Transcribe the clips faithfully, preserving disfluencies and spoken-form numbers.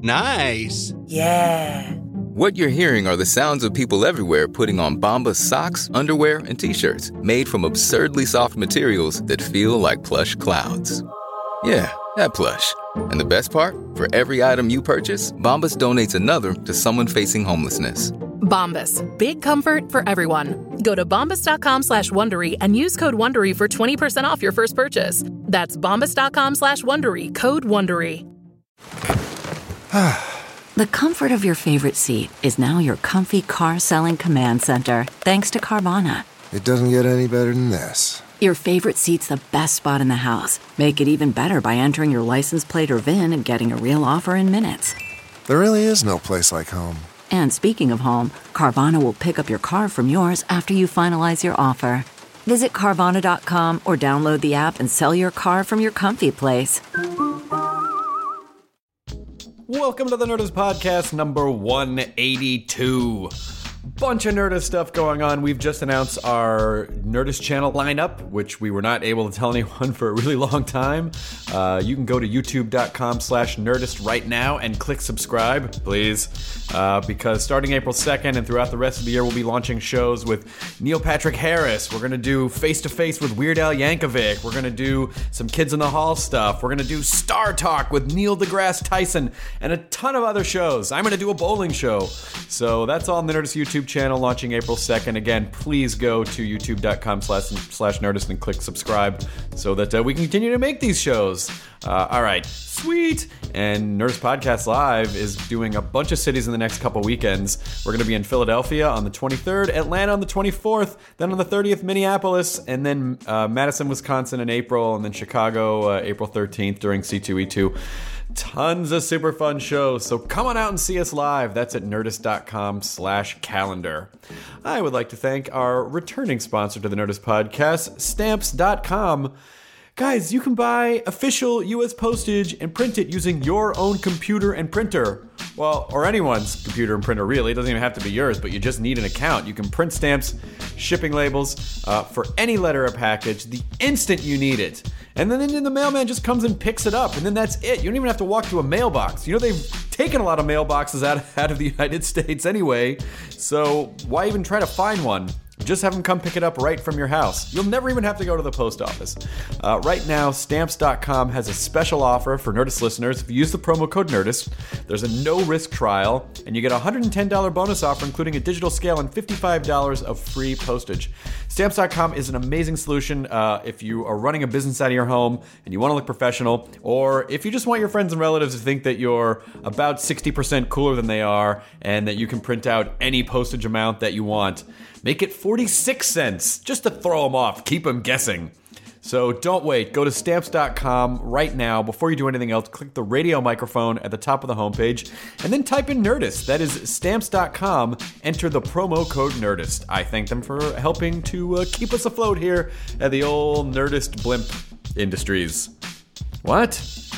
Nice. Yeah. What you're hearing are the sounds of people everywhere putting on Bombas socks, underwear, and T-shirts made from absurdly soft materials that feel like plush clouds. Yeah, that plush. And the best part? For every item you purchase, Bombas donates another to someone facing homelessness. Bombas. Big comfort for everyone. Go to bombas.com slash Wondery and use code Wondery for twenty percent off your first purchase. That's bombas.com slash Wondery. Code Wondery. The comfort of your favorite seat is now your comfy car-selling command center, thanks to Carvana. It doesn't get any better than this. Your favorite seat's the best spot in the house. Make it even better by entering your license plate or V I N and getting a real offer in minutes. There really is no place like home. And speaking of home, Carvana will pick up your car from yours after you finalize your offer. Visit Carvana dot com or download the app and sell your car from your comfy place. Welcome to the Nerdist Podcast number one eighty-two. Bunch of Nerdist stuff going on. We've just announced our Nerdist channel lineup, which we were not able to tell anyone for a really long time. Uh, you can go to youtube.com slash Nerdist right now and click subscribe, please. Uh, because starting April second and throughout the rest of the year, we'll be launching shows with Neil Patrick Harris. We're going to do face-to-face with Weird Al Yankovic. We're going to do some Kids in the Hall stuff. We're going to do Star Talk with Neil deGrasse Tyson and a ton of other shows. I'm going to do a bowling show. So that's all on the Nerdist YouTube channel launching April second. Again, please go to youtube.com slash slash Nerdist and click subscribe so that uh, we can continue to make these shows. Uh, all right, sweet. And Nerdist Podcast Live is doing a bunch of cities in the next couple weekends. We're going to be in Philadelphia on the twenty-third, Atlanta on the twenty-fourth, then on the thirtieth, Minneapolis, and then uh, Madison, Wisconsin in April, and then Chicago uh, April thirteenth during C two E two. Tons of super fun shows, so come on out and see us live. That's at nerdist.com slash calendar. I would like to thank our returning sponsor to the Nerdist Podcast, stamps dot com. Guys, you can buy official U S postage and print it using your own computer and printer. Well, or anyone's computer and printer, really. It doesn't even have to be yours, but you just need an account. You can print stamps, shipping labels, uh, for any letter or package the instant you need it. And then, then the mailman just comes and picks it up, and then that's it. You don't even have to walk to a mailbox. You know, they've taken a lot of mailboxes out, out of the United States anyway, so why even try to find one? Just have them come pick it up right from your house. You'll never even have to go to the post office. Uh, right now, stamps dot com has a special offer for Nerdist listeners. If you use the promo code NERDIST, there's a no-risk trial, and you get a one hundred ten dollars bonus offer, including a digital scale and fifty-five dollars of free postage. Stamps dot com is an amazing solution uh, if you are running a business out of your home and you want to look professional, or if you just want your friends and relatives to think that you're about sixty percent cooler than they are and that you can print out any postage amount that you want. Make it forty-six cents, just to throw them off, keep them guessing. So don't wait, go to stamps dot com right now. Before you do anything else, click the radio microphone at the top of the homepage, and then type in Nerdist. That is stamps dot com, enter the promo code Nerdist. I thank them for helping to uh, keep us afloat here at the old Nerdist Blimp Industries. What?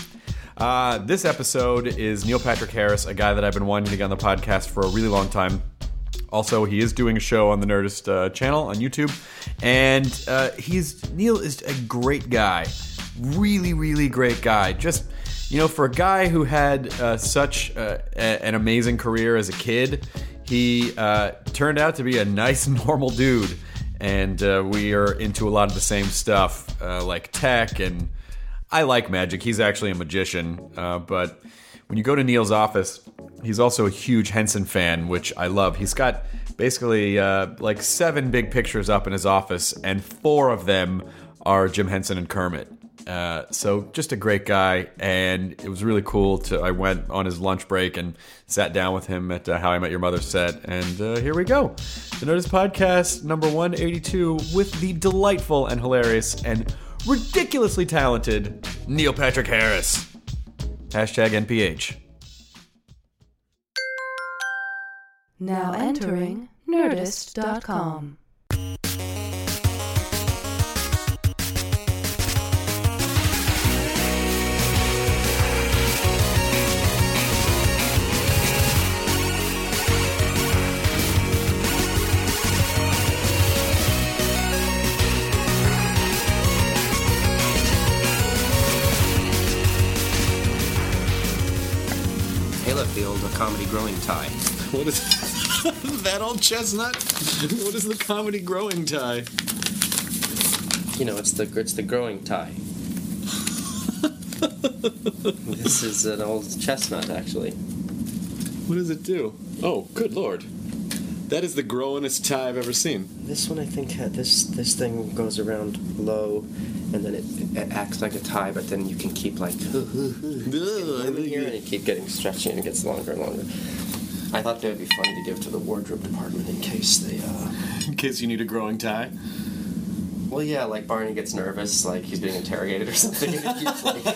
Uh, this episode is Neil Patrick Harris, a guy that I've been wanting to get on the podcast for a really long time. Also, he is doing a show on the Nerdist uh, channel on YouTube, and uh, he's Neil is a great guy, really, really great guy. Just, you know, for a guy who had uh, such uh, a, an amazing career as a kid, he uh, turned out to be a nice, normal dude, and uh, we are into a lot of the same stuff, uh, like tech, and I like magic. He's actually a magician, uh, but when you go to Neil's office, he's also a huge Henson fan, which I love. He's got basically uh, like seven big pictures up in his office, and four of them are Jim Henson and Kermit. Uh, so just a great guy, and it was really cool to. I went on his lunch break and sat down with him at uh, How I Met Your Mother set, and uh, here we go. The Nerdist Podcast, number one eighty-two, with the delightful and hilarious and ridiculously talented Neil Patrick Harris. Hashtag N P H. Now entering Nerdist dot com. Taylorfield, a comedy growing tie. What is that old chestnut? What is the comedy growing tie? You know, it's the it's the growing tie. This is an old chestnut, actually. What does it do? Oh, good lord. That is the growingest tie I've ever seen. This one, I think, had this this thing goes around low, and then it, it acts like a tie, but then you can keep like over here, and you keep getting stretchy, and it gets longer and longer. I thought they would be funny to give to the wardrobe department in case they, uh... In case you need a growing tie? Well, yeah, like Barney gets nervous, like he's being interrogated or something, and he keeps like...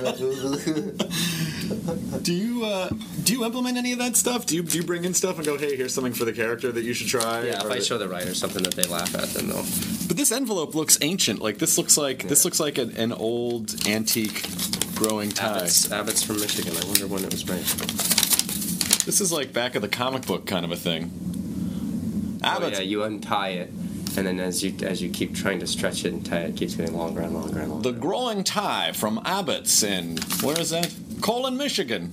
Do you, uh, do you implement any of that stuff? Do you, do you bring in stuff and go, hey, here's something for the character that you should try? Yeah, if or I show the writer something that they laugh at, then they'll... But this envelope looks ancient. Like, this looks like, yeah. this looks like an, an old, antique growing tie. Abbott's, Abbott's from Michigan. I wonder when it was made. This is like back of the comic book kind of a thing. Abbott's. Oh, yeah, you untie it, and then as you as you keep trying to stretch it and tie it, it keeps getting longer and longer and longer. The growing tie from Abbott's in, where is that? Colon, Michigan.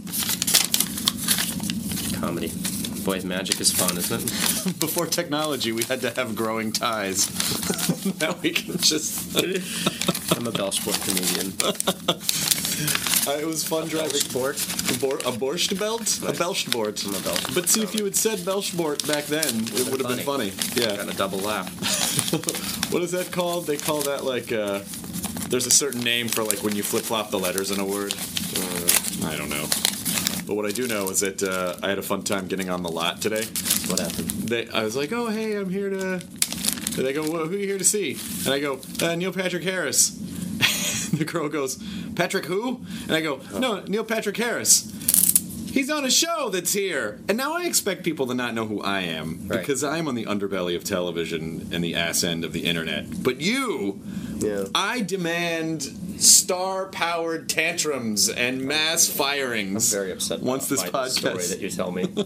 Comedy. Boy, magic is fun, isn't it? Before technology, we had to have growing ties. Now we can just... I'm a Belschbort comedian. Uh, it was fun driving. Belschbort? A, bor- a borscht belt? A Belschbort. I'm a Belschbort. But see, if you had said Belschbort back then, it would have been funny. Yeah. Got a double laugh. What is that called? They call that like, uh, there's a certain name for like when you flip-flop the letters in a word. Uh, I don't know. But what I do know is that uh, I had a fun time getting on the lot today. What happened? They, I was like, oh, hey, I'm here to... And they go, well, who are you here to see? And I go, uh, Neil Patrick Harris. The girl goes, Patrick who? And I go, no, Neil Patrick Harris. He's on a show that's here. And now I expect people to not know who I am. Right. Because I'm on the underbelly of television and the ass end of the internet. But you, yeah. I demand star-powered tantrums and mass firings. I'm very upset once this by podcast... the story that you tell me.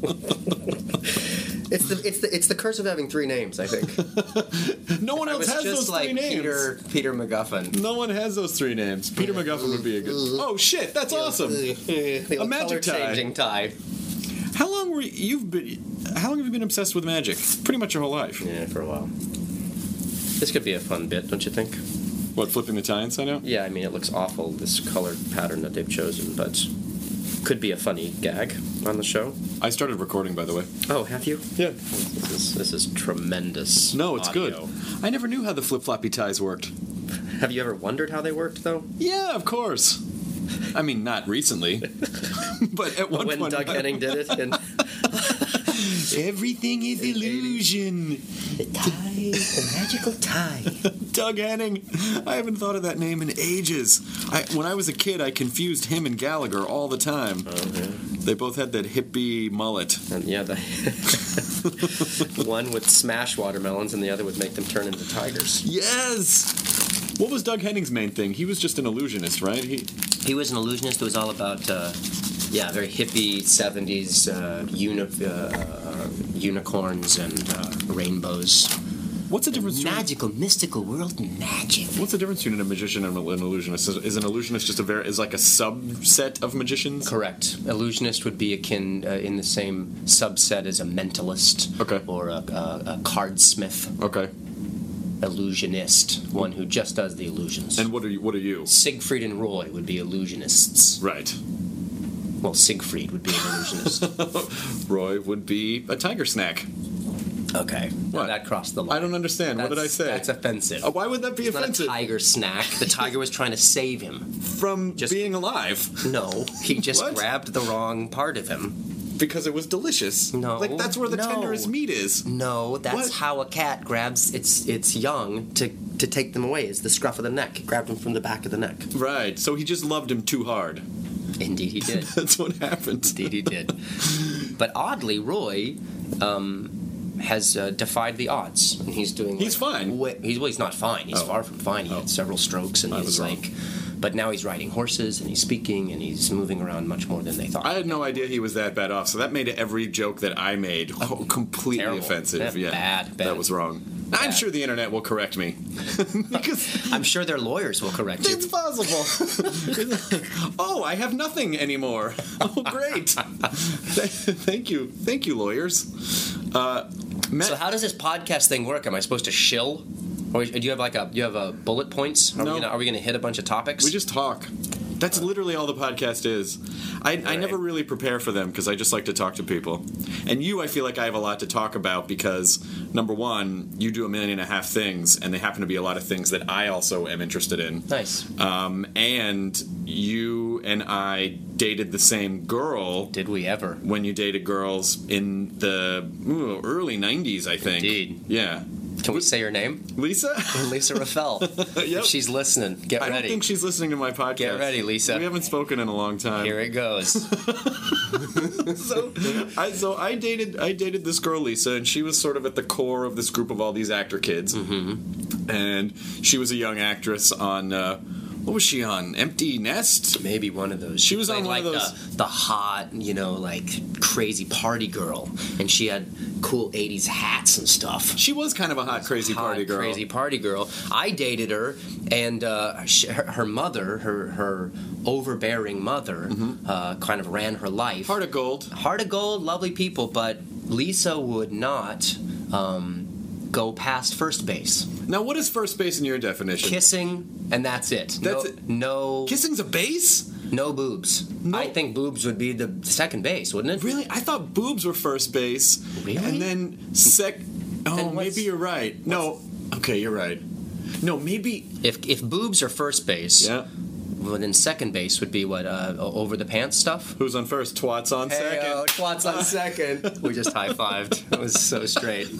It's the it's the it's the curse of having three names, I think. No one else has just those like three names. Peter Peter McGuffin. No one has those three names. Peter McGuffin would be a good. Oh shit, that's awesome. A magic tie. Changing tie. How long were you, you've been? How long have you been obsessed with magic? Pretty much your whole life. Yeah, for a while. This could be a fun bit, don't you think? What, flipping the tie inside out? Yeah, I mean it looks awful, this color pattern that they've chosen, but could be a funny gag on the show. I started recording, by the way. Oh, have you? Yeah. This is, this is tremendous. No, it's audio. good. I never knew how the flip-floppy ties worked. Have you ever wondered how they worked, though? Yeah, of course. I mean, not recently. But at one when point... Doug Henning did it, and... Everything is illusion. The tie, the magical tie. Doug Henning. I haven't thought of that name in ages. I, when I was a kid, I confused him and Gallagher all the time. Oh, yeah. They both had that hippie mullet. And yeah, the one would smash watermelons, and the other would make them turn into tigers. Yes. What was Doug Henning's main thing? He was just an illusionist, right? He he was an illusionist. It was all about. Uh, Yeah, very hippie seventies uh, uni- uh, uh, unicorns and uh, rainbows. What's the difference between... Magical, mystical world magic. What's the difference between a magician and an illusionist? Is, is an illusionist just a very... is like a subset of magicians? Correct. Illusionist would be akin uh, in the same subset as a mentalist. Okay. Or a, a, a cardsmith. Okay. Illusionist, one who just does the illusions. And what are you? What are you? Siegfried and Roy would be illusionists. Right. Well, Siegfried would be an illusionist. Roy would be a tiger snack. Okay. What? Now that crossed the line. I don't understand. That's, what did I say? That's offensive. Uh, why would that be it's offensive? Not a tiger snack. The tiger was trying to save him. From just, being alive? No. He just What? grabbed the wrong part of him. Because it was delicious. No. Like, that's where the no. tenderest meat is. No, that's What? how a cat grabs its its young to, to take them away. It's the scruff of the neck. He grabbed him from the back of the neck. Right. So he just loved him too hard. Indeed he did. That's what happened. Indeed he did. But oddly, Roy um, has uh, defied the odds, and he's doing. He's like, fine. Way, he's well, he's not fine. He's Oh. far from fine. He Oh. had several strokes, and I he's was wrong. like. But now he's riding horses, and he's speaking, and he's moving around much more than they thought. I had no idea he was that bad off, so that made every joke that I made ho- completely Terrible. offensive. Yeah, Yeah, bad, bad. That was wrong. I'm sure the internet will correct me. Because I'm sure their lawyers will correct you. it's possible. Oh, I have nothing anymore. Oh, great. Thank you. Thank you, lawyers. Uh, Matt, So how does this podcast thing work? Am I supposed to shill? Or do you have like a do you have a bullet points? Are No. we gonna, are we gonna hit a bunch of topics? we just talk. That's literally all the podcast is. I, I Right. never really prepare for them because I just like to talk to people. And you, I feel like I have a lot to talk about because, number one, you do a million and a half things, and they happen to be a lot of things that I also am interested in. Nice. Um, and you and I dated the same girl Did we ever? when you dated girls in the ooh, early nineties, I think. Indeed. Yeah. Can we say her name? Lisa? Lisa Raffel. Yep. If she's listening, get I ready. don't think she's listening to my podcast. Get ready, Lisa. We haven't spoken in a long time. Here it goes. so, I, so I dated I dated this girl Lisa, and she was sort of at the core of this group of all these actor kids. Mm-hmm. And she was a young actress on uh, what was she on? Empty Nest? Maybe one of those. She was played on one like of those- The, the hot, you know, like crazy party girl, and she had cool eighties hats and stuff. She was kind of a hot, crazy Hot, party girl. Crazy party girl. I dated her, and uh, she, her, her mother, her her overbearing mother, uh, kind of ran her life. Heart of gold. Heart of gold, lovely people, but Lisa would not um, go past first base. Now, what is first base in your definition? Kissing, and that's it. That's no, it. no, Kissing's a base? no boobs. I think boobs would be the second base, wouldn't it? Really? I thought boobs were first base. Really? And then sec. Oh, Then what's- maybe you're right. No. Okay, you're right. No, maybe. If if boobs are first base, Yeah. well, then second base would be what uh, over the pants stuff. Who's on first? Twats on second. Hey, oh, twats on second. We just high fived. It was so straight.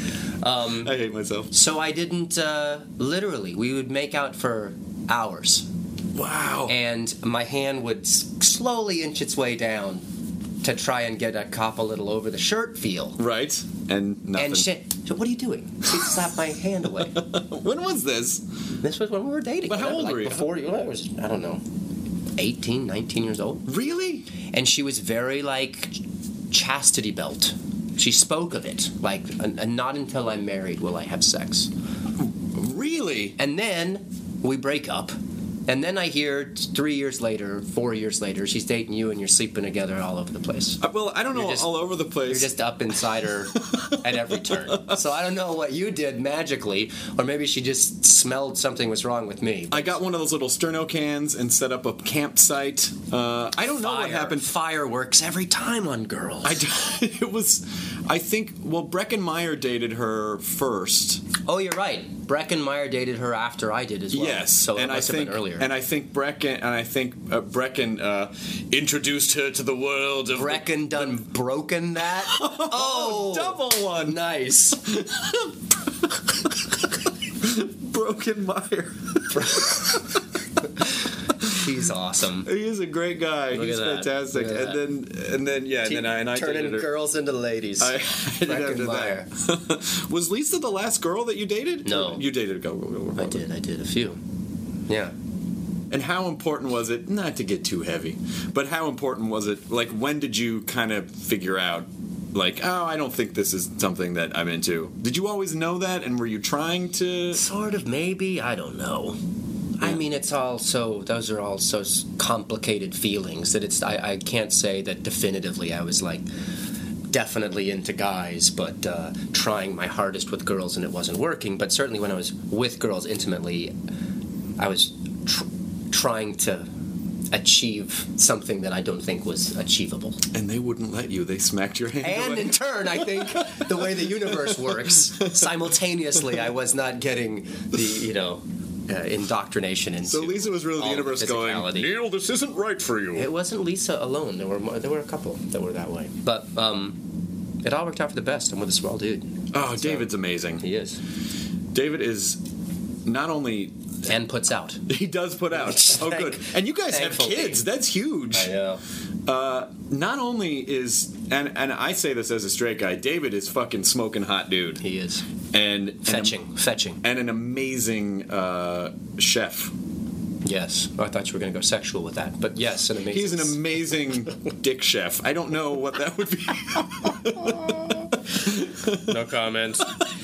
I hate myself. So I didn't uh, literally. We would make out for hours, Wow. and my hand would s- slowly inch its way down to try and get a cop a little over the shirt feel. Right. And nothing. And shit. So what are you doing? She slapped my hand away. When was this? This was when we were dating. But how old like were you? Before you, I was, I don't know, eighteen, nineteen years old. Really? And she was very like chastity belt. She spoke of it like, and and not until I'm married will I have sex. Really? And then we break up. And then I hear t- three years later, four years later, she's dating you and you're sleeping together all over the place. Uh, well, I don't know, You're just- all over the place. You're just up inside her at every turn. So I don't know what you did magically, or maybe she just smelled something was wrong with me. I got one of those little sterno cans and set up a campsite. Uh, I don't know what Fire. happened. Fireworks every time on girls. I d- it was, I think, well, Breckenmeyer dated her first. Oh, you're right. Breckenmeyer dated her after I did as well. Yes, So it and I must have think, been earlier. and I think Brecken, and I think uh, Brecken uh, introduced her to the world of the- Brecken done broken that? Oh, double one. nice. Broken Meyer. He's awesome. He is a great guy. Look He's at that. fantastic. Look at and then, and then, yeah, and then I and I Turning dated her. girls into ladies. I, I did after that. Was Lisa the last girl that you dated? No. You dated a girl. I did. I did a few. Yeah. And how important was it, not to get too heavy, but how important was it, like, when did you kind of figure out, like, oh, I don't think this is something that I'm into? Did you always know that, and were you trying to... Sort of, maybe. I don't know. I mean, it's all so, those are all so s- complicated feelings that it's, I, I can't say that definitively I was like, definitely into guys, but uh, trying my hardest with girls and it wasn't working. But certainly when I was with girls intimately, I was tr- trying to achieve something that I don't think was achievable. And they wouldn't let you. They smacked your hand And away. in turn, I think the way the universe works, simultaneously, I was not getting the, you know, uh, indoctrination into. So Lisa was really the all universe going, physicality. Neil, this isn't right for you. It wasn't Lisa alone. There were more, there were a couple that were that way, but um, it all worked out for the best. I'm with a swell dude. Oh, David's amazing. He is, David is not only... and puts out. He does put out. Oh, good. And you guys have Thankfully. kids. That's huge. know. Uh, not only is... And, and I say this as a straight guy. David is fucking smoking hot dude. He is And... and fetching, fetching. And an amazing uh, chef. Yes, oh, I thought you were going to go sexual with that, but yes, an amazing. He's an amazing dick chef. I don't know what that would be. No comments.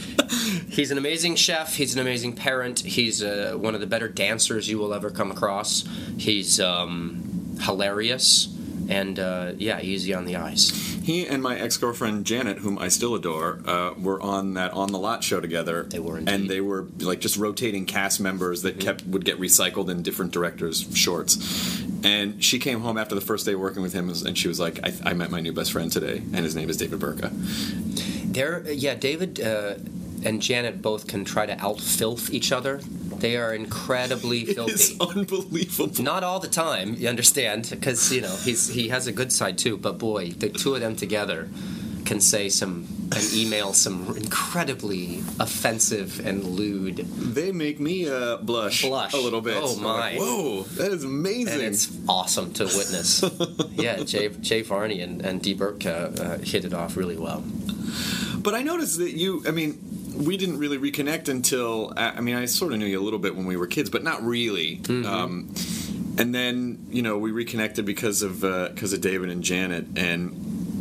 He's an amazing chef. He's an amazing parent. He's uh, one of the better dancers you will ever come across. He's um, hilarious. And, uh, yeah, easy on the eyes. He and my ex-girlfriend Janet, whom I still adore, uh, were on that On the Lot show together. They were indeed. And they were like just rotating cast members that kept would get recycled in different directors' shorts. And she came home after the first day working with him, and she was like, I, I met my new best friend today, and his name is David Burka. They're, yeah, David uh, and Janet both can try to out-filth each other. They are incredibly filthy. It's unbelievable. Not all the time, you understand, because, you know, he's he has a good side, too. But, boy, the two of them together can say some and email some incredibly offensive and lewd. They make me uh, blush, blush a little bit. Oh, my. Like, whoa, that is amazing. And it's awesome to witness. Yeah, Jay, Jay Varney and, and Dee Burke uh, uh, hit it off really well. But I noticed that you, I mean... we didn't really reconnect until, I mean, I sort of knew you a little bit when we were kids, but not really. Mm-hmm. Um, and then, you know, we reconnected because of uh, because of David and Janet, and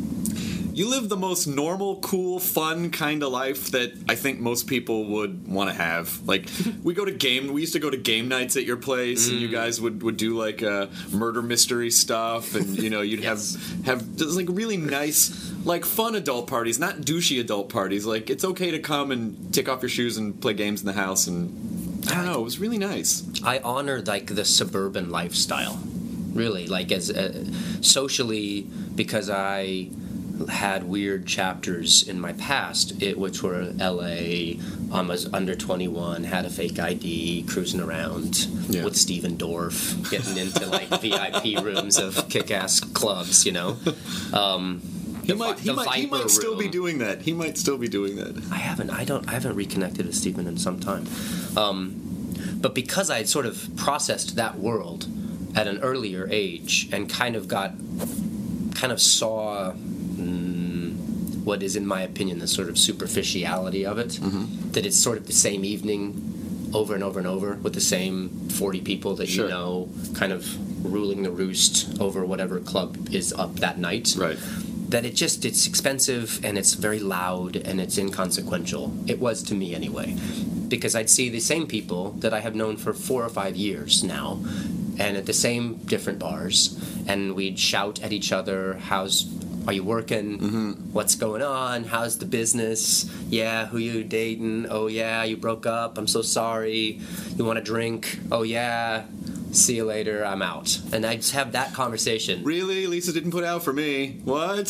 you live the most normal, cool, fun kind of life that I think most people would want to have. Like, we go to game, we used to go to game nights at your place, mm. and you guys would, would do, like, uh, murder mystery stuff, and, you know, you'd yes. have, have just, like, really nice... like fun adult parties, not douchey adult parties. Like, it's okay to come and take off your shoes and play games in the house, and I don't know, it was really nice. I honor like the suburban lifestyle, really, like as uh, socially, because I had weird chapters in my past, it, which were L A, um, I was under twenty-one, had a fake I D, cruising around yeah. with Steven Dorff, getting into like V I P rooms of kick-ass clubs, you know. Um, He might, he might, he might still be doing that. He might still be doing that. I haven't. I don't. I haven't reconnected with Stephen in some time. Um, but because I had sort of processed that world at an earlier age and kind of got, kind of saw mm, what is, in my opinion, the sort of superficiality of it. Mm-hmm. That it's sort of the same evening over and over and over with the same forty people that sure. you know, kind of ruling the roost over whatever club is up that night. Right. That it just, it's expensive and it's very loud and it's inconsequential. It was to me anyway. Because I'd see the same people that I have known for four or five years now, and at the same different bars, and we'd shout at each other, how's, are you working? Mm-hmm. What's going on? How's the business? Yeah, who you dating? Oh yeah, you broke up, I'm so sorry. You want a drink? Oh yeah. See you later, I'm out. And I just have that conversation. Really? Lisa didn't put out for me. What?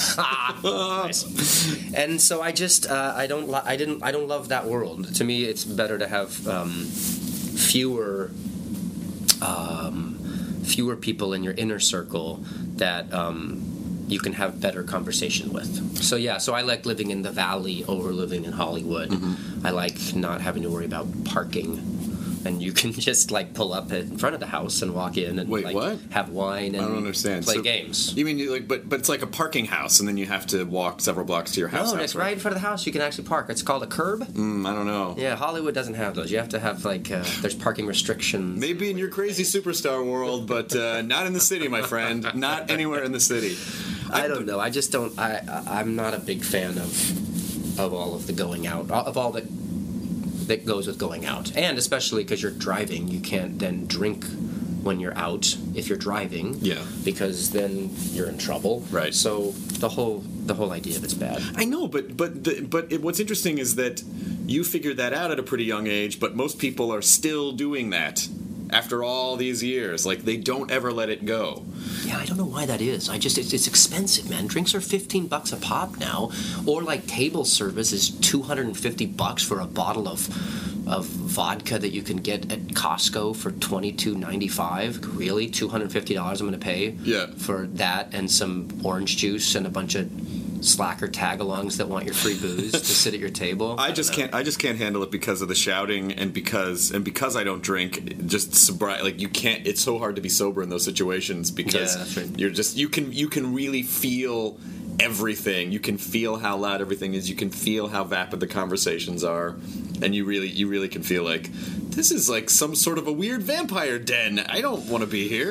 Nice. And so I just uh, I don't lo- I didn't I don't love that world. To me, it's better to have um, fewer um, fewer people in your inner circle that um, you can have better conversation with. So yeah, so I like living in the valley over living in Hollywood. Mm-hmm. I like not having to worry about parking. And you can just, like, pull up in front of the house and walk in and, Wait, like, what? have wine and I don't understand. play so, games. You mean, you like, but but it's like a parking house, and then you have to walk several blocks to your house? No, house, it's right? right in front of the house. You can actually park. It's called a curb. Mm, I don't know. Yeah, Hollywood doesn't have those. You have to have, like, uh, there's parking restrictions. Maybe in your crazy superstar world, but uh, not in the city, my friend. Not anywhere in the city. I don't know. I just don't, I, I'm not a big fan of of all of the going out, of all the... that goes with going out, and especially because you're driving, you can't then drink when you're out if you're driving, yeah, because then you're in trouble, right? So the whole the whole idea of it's bad. I know, but but the, but it, what's interesting is that you figured that out at a pretty young age, but most people are still doing that after all these years. Like, they don't ever let it go. Yeah, I don't know why that is. I just it's, it's expensive, man. Drinks are fifteen bucks a pop now, or like table service is two hundred and fifty bucks for a bottle of of vodka that you can get at Costco for twenty two ninety five. Really, two hundred and fifty dollars I'm going to pay yeah. for that and some orange juice and a bunch of slacker tag-alongs that want your free booze to sit at your table. I, I just can't. I just can't handle it because of the shouting and because and because I don't drink. Just sobriety, like you can't. It's so hard to be sober in those situations because yeah, that's right. you're just you can you can really feel everything. You can feel how loud everything is. You can feel how vapid the conversations are, and you really you really can feel like this is like some sort of a weird vampire den. I don't want to be here.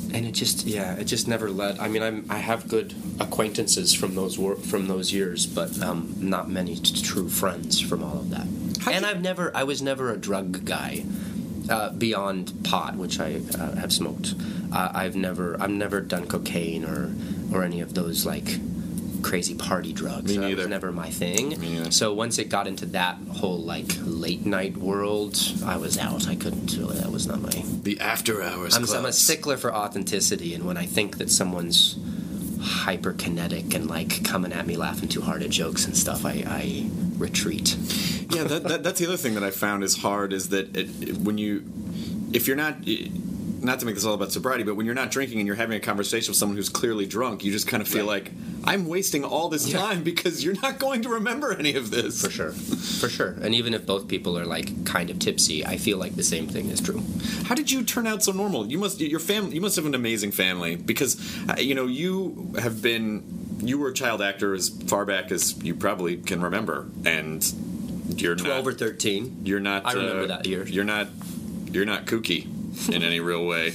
and it just yeah it just never led. I mean, I'm I have good acquaintances from those wor- from those years, but um, not many t- true friends from all of that. How'd and you- I've never I was never a drug guy uh, beyond pot, which I uh, have smoked. Uh, I've never I've never done cocaine or or any of those like crazy party drugs. Me That neither. was never my thing. Me neither. So once it got into that whole like late night world, I was out. I couldn't do it. That was not my. The after hours I'm, I'm a clubs. stickler for authenticity, and when I think that someone's hyperkinetic and like coming at me laughing too hard at jokes and stuff, I, I retreat. Yeah, that, that, that's the other thing that I found is hard is that it, it- when you, if you're not, not to make this all about sobriety, but when you're not drinking and you're having a conversation with someone who's clearly drunk, you just kind of feel Right. like, I'm wasting all this Yeah. time because you're not going to remember any of this. For sure. For sure. And even if both people are like kind of tipsy, I feel like the same thing is true. How did you turn out so normal? You must, your family, you must have an amazing family because, uh, you know, you have been, you were a child actor as far back as you probably can remember, and you're twelve not, or thirteen. You're not. I remember uh, that year. You're not. You're not kooky in any real way.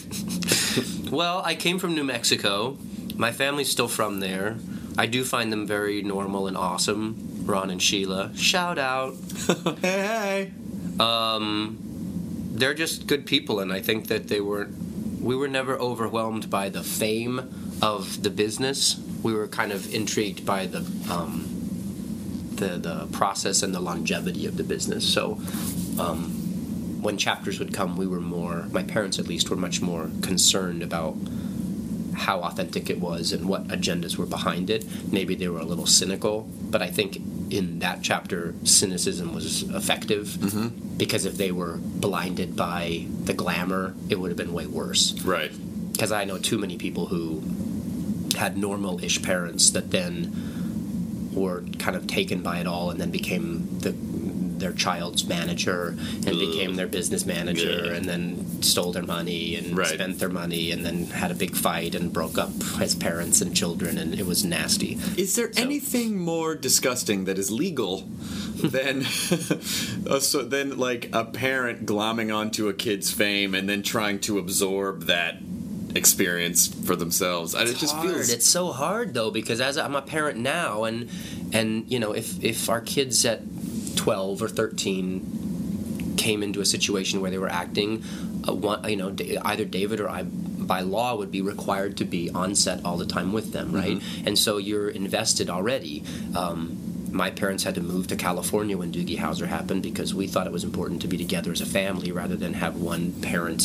Well, I came from New Mexico. My family's still from there. I do find them very normal and awesome. Ron and Sheila. Shout out. Hey, hey. Um, they're just good people, and I think that they weren't. We were never overwhelmed by the fame of the business. We were kind of intrigued by the um, the the process and the longevity of the business. So, um, when chapters would come, we were more. My parents, at least, were much more concerned about how authentic it was and what agendas were behind it. Maybe they were a little cynical, but I think in that chapter, cynicism was effective Mm-hmm. because if they were blinded by the glamour, it would have been way worse. Right. Because I know too many people who had normal-ish parents that then were kind of taken by it all and then became the their child's manager and Ugh. became their business manager Yeah. and then stole their money and Right. spent their money and then had a big fight and broke up as parents and children, and it was nasty. Is there So- anything more disgusting that is legal than uh, so than like a parent glomming onto a kid's fame and then trying to absorb that experience for themselves? And it just hard. feels It's so hard though, because as I'm a parent now, and and you know, if if our kids at twelve or thirteen came into a situation where they were acting, uh, one, you know, d- either David or I, by law, would be required to be on set all the time with them, right? And so you're invested already. Um, my parents had to move to California when Doogie Howser happened because we thought it was important to be together as a family rather than have one parent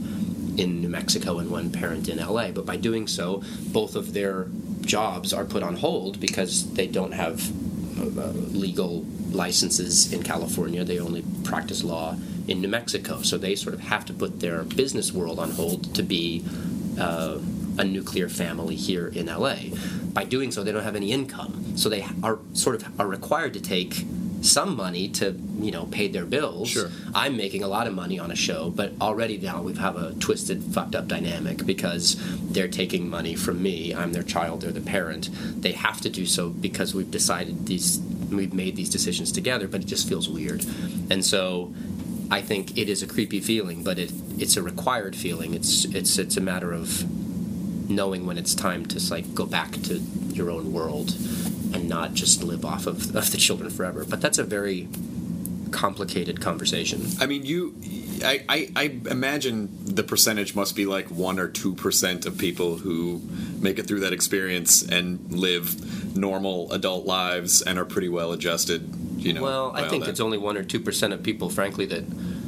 in in New Mexico and one parent in L A. But by doing so, both of their jobs are put on hold because they don't have uh, legal licenses in California. They only practice law in New Mexico. So they sort of have to put their business world on hold to be uh, a nuclear family here in L A. By doing so, they don't have any income. So they are sort of are required to take some money to, you know, pay their bills. Sure. I'm making a lot of money on a show, but already now we have a twisted, fucked up dynamic because they're taking money from me. I'm their child, they're the parent. They have to do so because we've decided these, we've made these decisions together, but it just feels weird. And so I think it is a creepy feeling, but it it's a required feeling. It's it's it's a matter of knowing when it's time to like go back to your own world and not just live off of, of the children forever. But that's a very complicated conversation. I mean, you. I, I, I imagine the percentage must be like one or two percent of people who make it through that experience and live normal adult lives and are pretty well adjusted. You know. Well, by I all think that. it's only one or two percent of people, frankly, that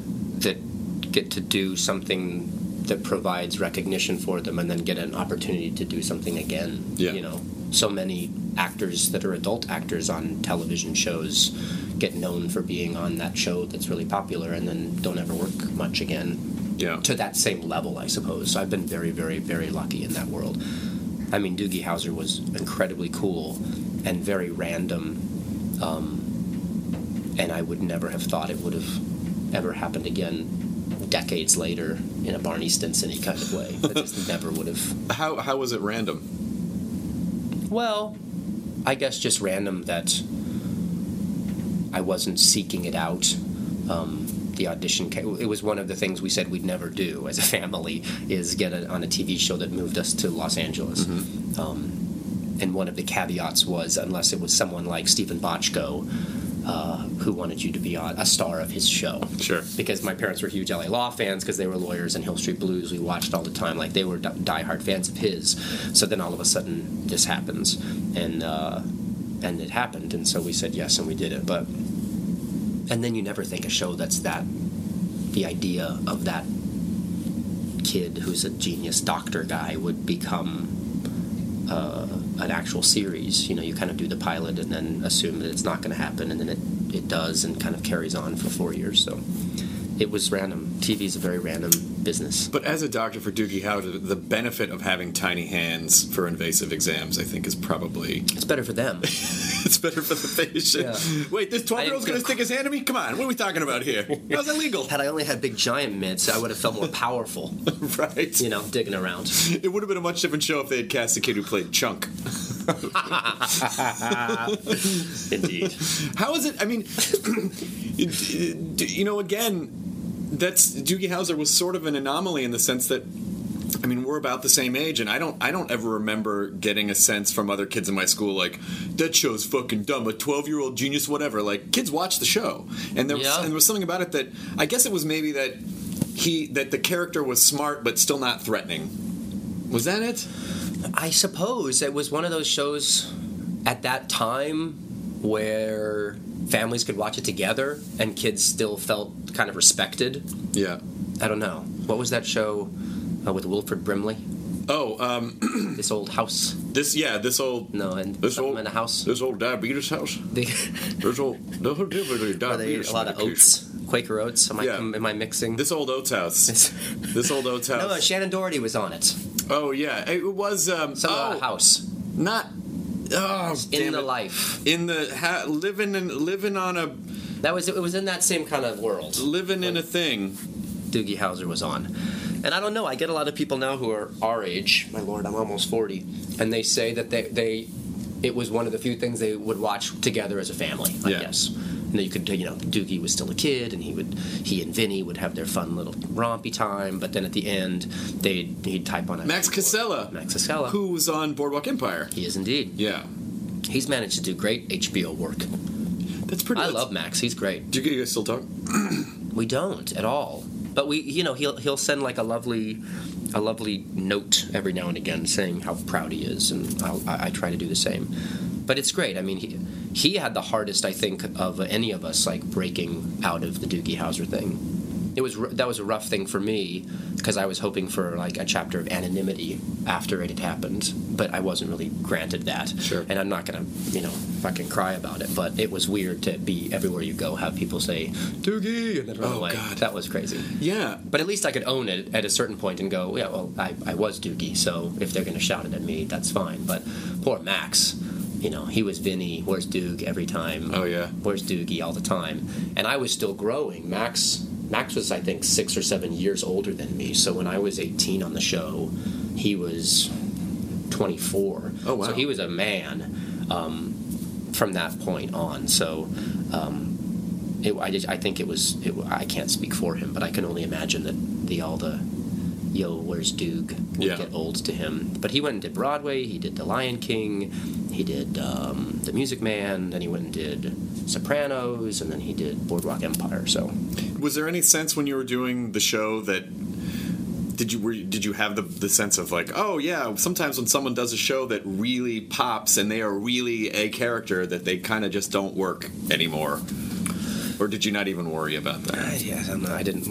that get to do something that provides recognition for them, and then get an opportunity to do something again. Yeah. You know, so many actors that are adult actors on television shows get known for being on that show that's really popular, and then don't ever work much again. Yeah. To that same level, I suppose. So I've been very, very, very lucky in that world. I mean, Doogie Howser was incredibly cool and very random, um, and I would never have thought it would have ever happened again decades later in a Barney Stinson-y kind of way. That just never would have. How how was it random? Well, I guess just random that I wasn't seeking it out. Um, the audition. Ca- it was one of the things we said we'd never do as a family is get a, on a T V show that moved us to Los Angeles. Mm-hmm. Um, and one of the caveats was unless it was someone like Stephen Bochco, uh, who wanted you to be on, a star of his show. Sure. Because my parents were huge L A Law fans because they were lawyers, and Hill Street Blues we watched all the time. Like, they were di- diehard fans of his. So then all of a sudden this happens. And, uh, and it happened. And so we said yes, and we did it. But and then you never think a show that's that, the idea of that kid who's a genius doctor guy would become uh, an actual series. You know, you kind of do the pilot and then assume that it's not going to happen, and then it, it does and kind of carries on for four years. So it was random. T V is a very random business. But as a doctor for Doogie Howser, the benefit of having tiny hands for invasive exams, I think, is probably... It's better for them. It's better for the patient. Yeah. Wait, this twelve-year-old's going to stick his hand in me? Come on, what are we talking about here? How's that legal? Had I only had big giant mitts, I would have felt more powerful. Right. You know, digging around. It would have been a much different show if they had cast the kid who played Chunk. Indeed. How is it? I mean, you know, again, that's Doogie Howser was sort of an anomaly in the sense that, I mean, we're about the same age, and I don't I don't ever remember getting a sense from other kids in my school like, that show's fucking dumb, a twelve-year-old genius, whatever. Like, kids watch the show, and there was, yeah. and there was something about it that I guess it was maybe that he that the character was smart but still not threatening. Was that it? I suppose it was one of those shows at that time where families could watch it together and kids still felt kind of respected. Yeah. I don't know. What was that show uh, with Wilford Brimley? Oh, um... This Old House. This, yeah, this old... No, and this old in a house. This old diabetes house. The, There's old... The whole diabetes Are they a lot of oats? Quaker Oats? Am I, Yeah. am I mixing? This old Oats house. This old Oats house. No, uh, Shannon Doherty was on it. Oh, yeah. It was... Um, Some oh, uh, house. Not... Oh, damn In the it. life. In the... Ha, living in, living on a... That was, it was in that same kind of world. Living in a thing. Doogie Howser was on. And I don't know, I get a lot of people now who are our age, my lord, I'm almost forty, and they say that they, they it was one of the few things they would watch together as a family, I Yeah. guess. And then you could, you know, Doogie was still a kid, and he would, he and Vinny would have their fun little rompy time, but then at the end, they'd, he'd type on a Max keyboard. Casella. Max Casella. Who was on Boardwalk Empire. He is indeed. Yeah. He's managed to do great H B O work. That's pretty... I that's, love Max, he's great. Do you guys still talk? We don't at all. But we, you know, he'll he'll send like a lovely, a lovely note every now and again saying how proud he is, and I'll, I, I try to do the same. But it's great. I mean, he he had the hardest, I think, of any of us, like breaking out of the Doogie Howser thing. It was that was a rough thing for me because I was hoping for like a chapter of anonymity after it had happened, but I wasn't really granted that. Sure. And I'm not gonna, you know, fucking cry about it. But it was weird to be everywhere you go, have people say Doogie and then run Oh, away. God. That was crazy. Yeah. But at least I could own it at a certain point and go, yeah, well, I, I was Doogie, so if they're going to shout it at me, that's fine. But poor Max, you know, he was Vinny, where's Doog every time. Oh, yeah. Where's Doogie all the time. And I was still growing. Max Max was, I think, six or seven years older than me, so when I was eighteen on the show, he was twenty-four. Oh, wow. So he was a man um, from that point on. So... Um, It, I, just, I think it was. It, I can't speak for him, but I can only imagine that the all the "Yo, where's Doog?" would Yeah. get old to him. But he went and did Broadway. He did The Lion King. He did um, The Music Man. Then he went and did Sopranos, and then he did Boardwalk Empire. So, Was there any sense when you were doing the show that did you were, did you have the the sense of like, oh yeah, sometimes when someone does a show that really pops and they are really a character that they kind of just don't work anymore? Or did you not even worry about that? uh, yeah, I don't know. I didn't.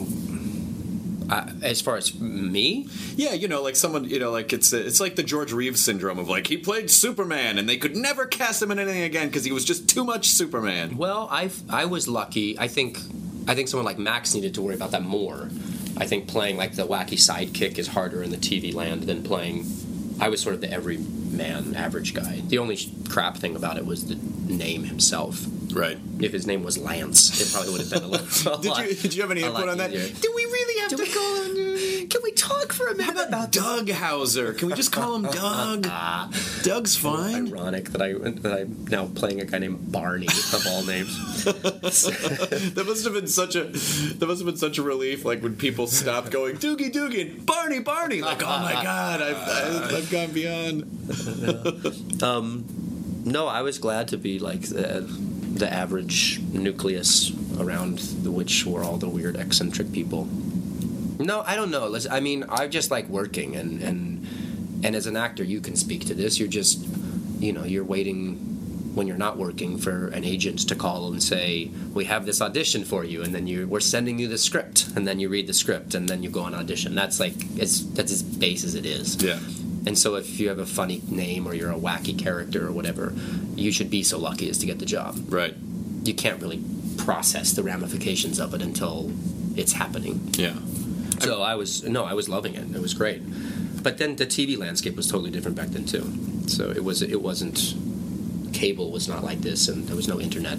Uh, as far as me, Yeah, you know, like someone, you know, like it's it's like the George Reeves syndrome of like he played Superman and they could never cast him in anything again because he was just too much Superman. well, I I was lucky. I think I think someone like Max needed to worry about that more. I think playing like the wacky sidekick is harder in the T V land than playing. I was sort of the every man, average guy. The only crap thing about it was the name himself. Right. If his name was Lance, it probably would have been a little. A did lot, you Did you have any input on that? Easier. Do we really have Do to we, call him? Can we talk for a minute How about Doug Hauser? Can we just call him Doug? Doug's fine. Ironic that I that I'm now playing a guy named Barney of all names. That must have been such a that must have been such a relief. Like when people stopped going Doogie Doogie and Barney Barney. Like, oh my God, I've I've, I've gone beyond. um, no, I was glad to be like the, the average nucleus around the which were all the weird eccentric people. No, I don't know. Listen, I mean, I just like working, and, and and as an actor, you can speak to this. You're just, you know, you're waiting when you're not working for an agent to call and say, we have this audition for you, and then you we're sending you the script, and then you read the script, and then you go on audition. That's like it's that's as base as it is. Yeah. And so if you have a funny name or you're a wacky character or whatever, you should be so lucky as to get the job. Right. You can't really process the ramifications of it until it's happening. Yeah. So I was no, I was loving it. It was great. But then the T V landscape was totally different back then too. So it was it wasn't cable was not like this, and there was no internet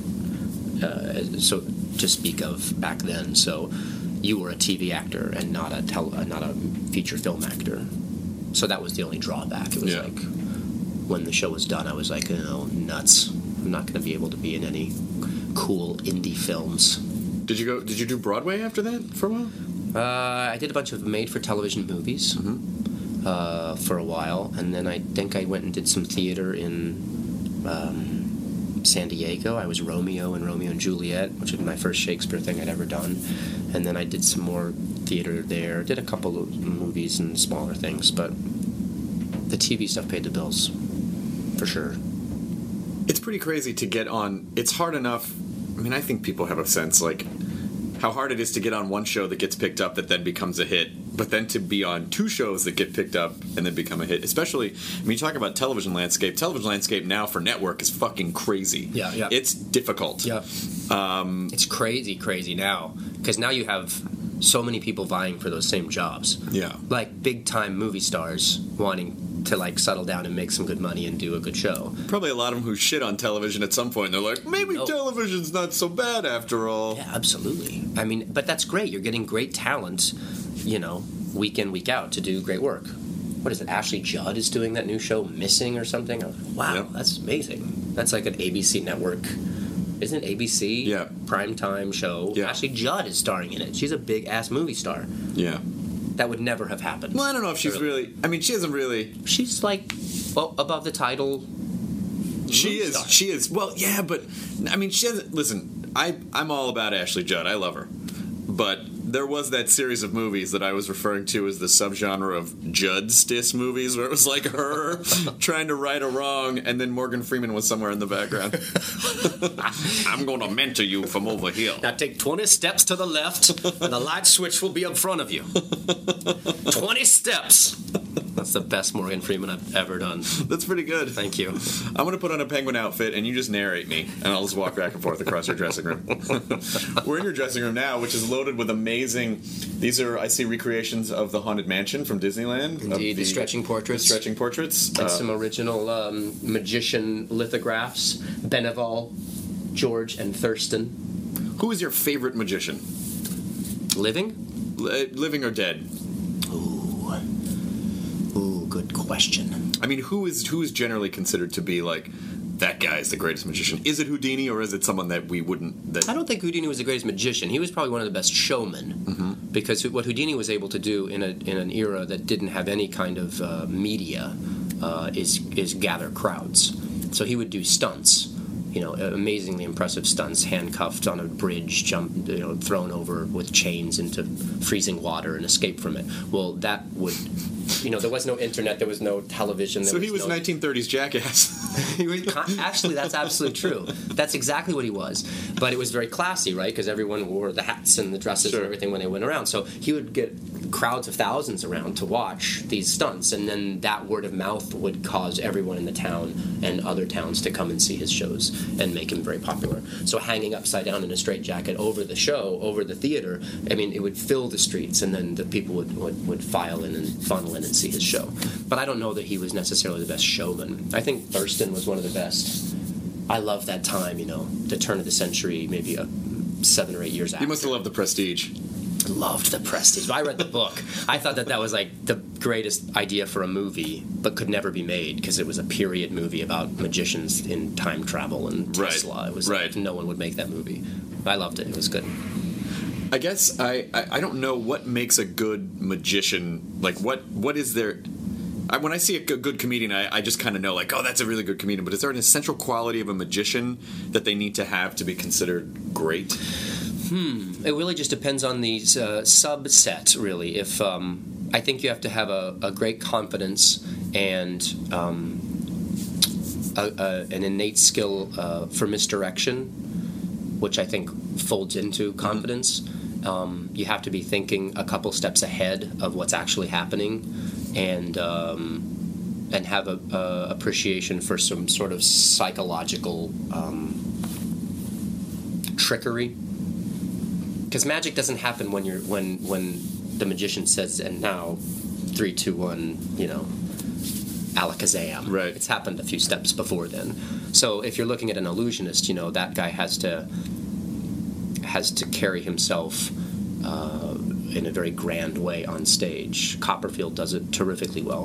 uh, so to speak of back then. So you were a T V actor and not a tele, uh, not a feature film actor. So that was the only drawback. It was yeah. like when the show was done, I was like, oh, nuts. I'm not going to be able to be in any cool indie films. Did you go? Did you do Broadway after that for a while? Uh, I did a bunch of made-for-television movies mm-hmm. uh, for a while, and then I think I went and did some theater in um, San Diego. I was Romeo in Romeo and Juliet, which was my first Shakespeare thing I'd ever done, and then I did some more theater there. Did a couple of movies and smaller things, but the T V stuff paid the bills, for sure. It's pretty crazy to get on. It's hard enough. I mean, I think people have a sense, like, how hard it is to get on one show that gets picked up that then becomes a hit, but then to be on two shows that get picked up and then become a hit. Especially, I mean, you talk about television landscape. Television landscape now for network is fucking crazy. Yeah, yeah. It's difficult. Yeah. Um, it's crazy, crazy now. Because now you have so many people vying for those same jobs. Yeah. Like big-time movie stars wanting to like settle down and make some good money and do a good show. Probably a lot of them who shit on television at some point. They're like, maybe no. television's not so bad after all. Yeah, absolutely. I mean, but that's great. You're getting great talent, you know, week in, week out to do great work. What is it? Ashley Judd is doing that new show, Missing or something? Like, wow, yep. That's amazing. That's like an A B C network. Isn't it A B C? Yeah. Primetime show. Yeah. Ashley Judd is starring in it. She's a big-ass movie star. Yeah. That would never have happened. Well, I don't know if she's really... I mean, she isn't really... She's like well, above the title. She is. Star. She is. Well, yeah, but... I mean, she hasn't... Listen, I, I'm all about Ashley Judd. I love her. But there was that series of movies that I was referring to as the subgenre of Judd-stiss movies, where it was like her trying to right a wrong, and then Morgan Freeman was somewhere in the background. I'm going to mentor you from over here. Now take twenty steps to the left, and the light switch will be in front of you. twenty steps. That's the best Morgan Freeman I've ever done. That's pretty good. Thank you. I'm going to put on a penguin outfit, and you just narrate me, and I'll just walk back and forth across your dressing room. We're in your dressing room now, which is loaded with amazing... These are, I see, recreations of the Haunted Mansion from Disneyland. Indeed, the, the stretching portraits. Stretching portraits. And uh, some original um, magician lithographs. Beneval, George, and Thurston. Who is your favorite magician? Living? L- living or dead? Ooh. Ooh, good question. I mean, who is who is generally considered to be, like, that guy is the greatest magician? Is it Houdini, or is it someone that we wouldn't... That... I don't think Houdini was the greatest magician. He was probably one of the best showmen. Mm-hmm. Because what Houdini was able to do in a in an era that didn't have any kind of uh, media uh, is is gather crowds. So he would do stunts, you know, amazingly impressive stunts, handcuffed on a bridge, jump, you know, thrown over with chains into freezing water and escape from it. Well, that would... You know, there was no internet, there was no television. There so was he was no... nineteen thirties Jackass. Actually, that's absolutely true. That's exactly what he was. But it was very classy, right? Because everyone wore the hats and the dresses sure. and everything when they went around. So he would get crowds of thousands around to watch these stunts, and then that word of mouth would cause everyone in the town and other towns to come and see his shows and make him very popular. So hanging upside down in a straitjacket over the show, over the theater, I mean, it would fill the streets, and then the people would, would, would file in and funnel in in and see his show. But I don't know that he was necessarily the best showman. I think Thurston was one of the best. I love that time, you know, the turn of the century, maybe a seven or eight years after. You must have loved The Prestige. Loved The Prestige. I read the book. I thought that that was like the greatest idea for a movie, but could never be made because it was a period movie about magicians in time travel and Tesla. Right. It was right. like no one would make that movie. I loved it. It was good. I guess I, I, I don't know what makes a good magician. Like, what what is there... I, when I see a good comedian, I, I just kind of know, like, oh, that's a really good comedian. But is there an essential quality of a magician that they need to have to be considered great? Hmm. It really just depends on the uh, subset, really. If um, I think you have to have a, a great confidence and um, a, a, an innate skill uh, for misdirection, which I think folds into confidence. Mm-hmm. Um, you have to be thinking a couple steps ahead of what's actually happening. And um, and have a, a appreciation for some sort of psychological um, trickery, because magic doesn't happen when you're when when the magician says, "And now, three, two, one," you know, alakazam. Right. It's happened a few steps before then. So if you're looking at an illusionist, you know, that guy has to has to carry himself. Uh, in a very grand way on stage. Copperfield does it terrifically well.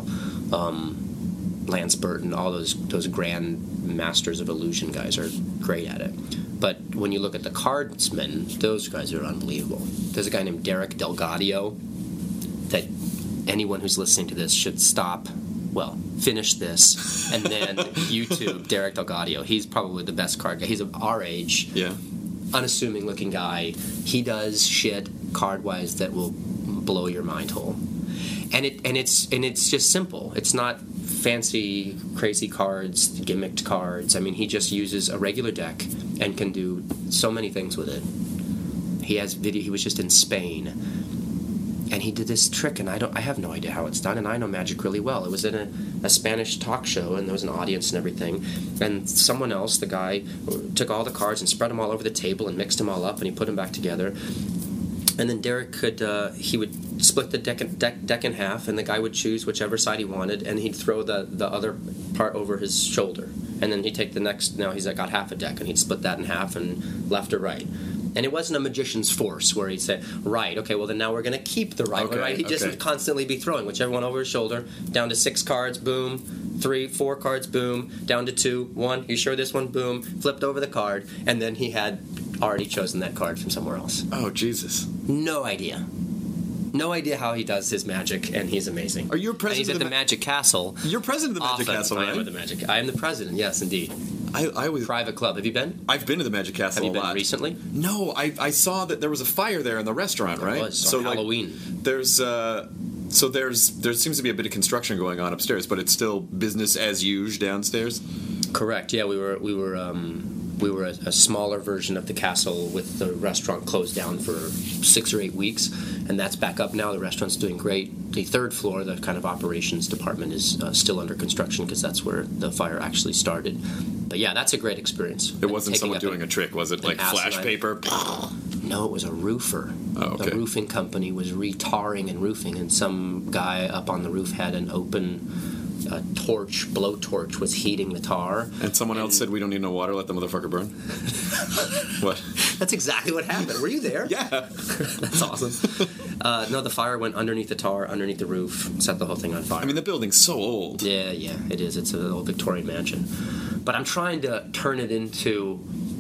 Um, Lance Burton, all those those grand masters of illusion guys are great at it. But when you look at the cardsmen, those guys are unbelievable. There's a guy named Derek Delgadio that anyone who's listening to this should stop, well, finish this, and then YouTube Derek Delgadio. He's probably the best card guy. He's of our age. Yeah. Unassuming looking guy. He does shit card-wise that will blow your mind whole, and it and it's and it's just simple. It's not fancy, crazy cards, gimmicked cards. I mean, he just uses a regular deck and can do so many things with it. He has video. He was just in Spain, and he did this trick, and I don't. I have no idea how it's done, and I know magic really well. It was in a, a Spanish talk show, and there was an audience and everything, and someone else, the guy, took all the cards and spread them all over the table and mixed them all up, and he put them back together. And then Derek could, uh, he would split the deck in, deck, deck in half, and the guy would choose whichever side he wanted, and he'd throw the, the other part over his shoulder. And then he'd take the next, now he's got half a deck, and he'd split that in half and left or right. And it wasn't a magician's force where he'd say, right, okay, well then now we're going to keep the right okay, one, right? He'd okay. just constantly be throwing whichever one over his shoulder, down to six cards, boom, three, four cards, boom, down to two, one, you sure this one, boom, flipped over the card, and then he had already chosen that card from somewhere else. Oh, Jesus. No idea. No idea how he does his magic, and he's amazing. Are you a president? And he's at of the, the Ma- Magic Castle. You're president of the Magic Often. Castle, I right? am at the Magic. I am the president. Yes, indeed. I, I was. Private club. Have you been? I've been to the Magic Castle Have you a been lot. recently? No, I, I saw that there was a fire there in the restaurant, There right? was, so on like, Halloween. There's uh, so there's there seems to be a bit of construction going on upstairs, but it's still business as usual downstairs. Correct. Yeah, we were we were um, we were a, a smaller version of the castle with the restaurant closed down for six or eight weeks, and that's back up now. The restaurant's doing great. The third floor, the kind of operations department, is uh, still under construction because that's where the fire actually started. But yeah, that's a great experience. It wasn't Taking someone up doing a, a trick, was it? Like flash asinine- paper? No, it was a roofer. Oh, okay. The roofing company was re-tarring and roofing, and some guy up on the roof had an open uh, torch, blowtorch, was heating the tar. And someone else said, we don't need no water, let the motherfucker burn? What? That's exactly what happened. Were you there? Yeah. That's awesome. Uh, no, the fire went underneath the tar, underneath the roof, set the whole thing on fire. I mean, the building's so old. Yeah, yeah, it is. It's an old Victorian mansion. But I'm trying to turn it into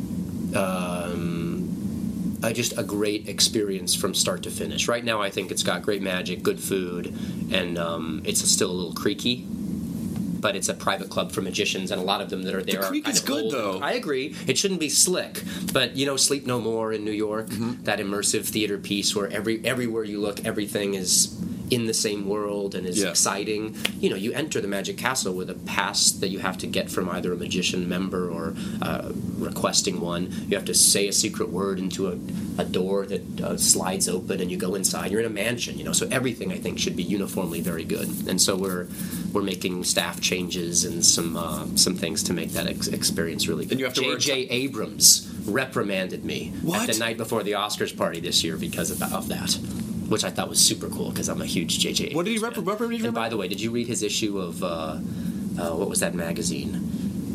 um, uh, just a great experience from start to finish. Right now, I think it's got great magic, good food, and um, it's still a little creaky. But it's a private club for magicians, and a lot of them that are there The are creek kind is of good, old. though. I agree. It shouldn't be slick, but you know, Sleep No More in New York, Mm-hmm. that immersive theater piece where every everywhere you look, everything is in the same world and is Yeah. exciting. You know, you enter the Magic Castle with a pass that you have to get from either a magician member or uh, requesting one. You have to say a secret word into a, a door that uh, slides open, and you go inside. You're in a mansion, you know. So everything, I think, should be uniformly very good. And so we're we're making staff changes and some uh, some things to make that ex- experience really good. And you have to J wear a J. Abrams reprimanded me What? at the night before the Oscars party this year because of, of that. which I thought was super cool because I'm a huge J J Abrams What did he rep- fan. rep- rep- And by the way, did you read his issue of uh, uh, what was that magazine?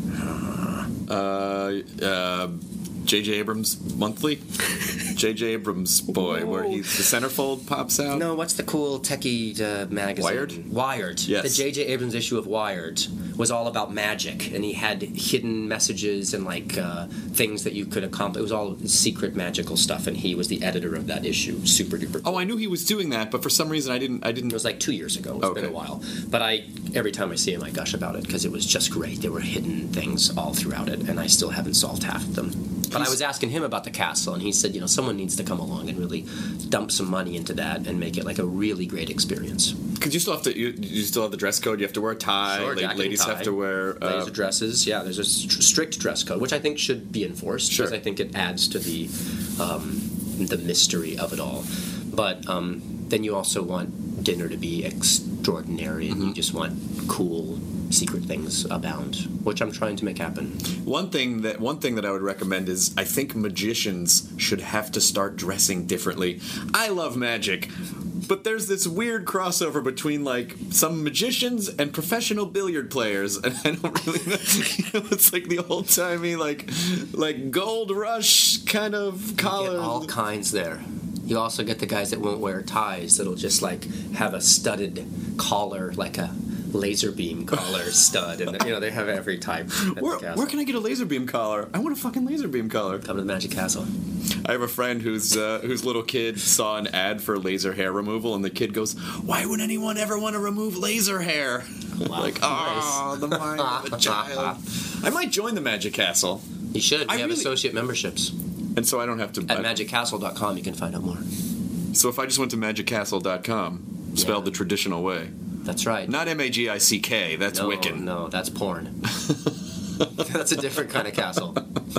Uh, uh, J J Abrams Monthly? J J Abrams Boy, where he, the centerfold pops out? No, what's the cool techie uh, magazine? Wired? Wired. Yes. The J J Abrams issue of Wired was all about magic, and he had hidden messages and like uh, things that you could accomplish. It was all secret magical stuff, and he was the editor of that issue. Super duper. Oh, I knew he was doing that, but for some reason I didn't. I didn't. It was like two years ago. It's Okay. been a while. But I, every time I see him, I gush about it because it was just great. There were hidden things all throughout it, and I still haven't solved half of them. But I was asking him about the castle, and he said, you know, someone needs to come along and really dump some money into that and make it like a really great experience. Because you still have to. You, you still have the dress code. You have to wear a tie. Sure, La- jacket and ladies tie. have to wear. Uh, Ladies' dresses, yeah. There's a st- strict dress code, which I think should be enforced Sure. because I think it adds to the um, the mystery of it all. But um, then you also want dinner to be extraordinary, and Mm-hmm. you just want cool secret things abound, which I'm trying to make happen. One thing that one thing that I would recommend is I think magicians should have to start dressing differently. I love magic, but there's this weird crossover between like some magicians and professional billiard players, and I don't really know. You know, it's like the old timey like like gold rush kind of You collar. get all kinds there. You also get the guys that won't wear ties that'll just like have a studded collar, like a laser beam collar stud, and you know they have every type at Where, the castle. where can I get a laser beam collar? I want a fucking laser beam collar. Come to the Magic Castle. I have a friend whose uh, whose little kid saw an ad for laser hair removal, and the kid goes, "Why would anyone ever want to remove laser hair?" Wow. Like, oh, the mind of a child. I might join the Magic Castle, You should. We I have really- associate memberships. and so I don't have to. At I- magic castle dot com you can find out more. so if I just went to magic castle dot com, spelled Yeah. the traditional way, That's right. not M A G I C K. That's no, Wiccan. No, that's porn. That's a different kind of castle.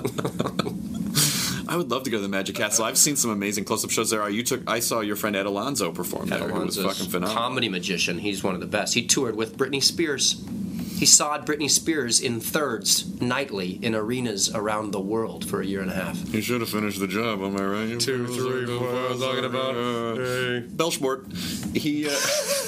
I would love to go to the Magic Castle. I've seen some amazing close-up shows there. You took. I saw your friend Ed Alonzo perform there. Who was Alonzo's fucking phenomenal. comedy magician. He's one of the best. He toured with Britney Spears. He sawed Britney Spears in thirds nightly in arenas around the world for a year and a half. You should have finished the job, am I right? Two, three, four, I was talking about. Belschmort. He, uh,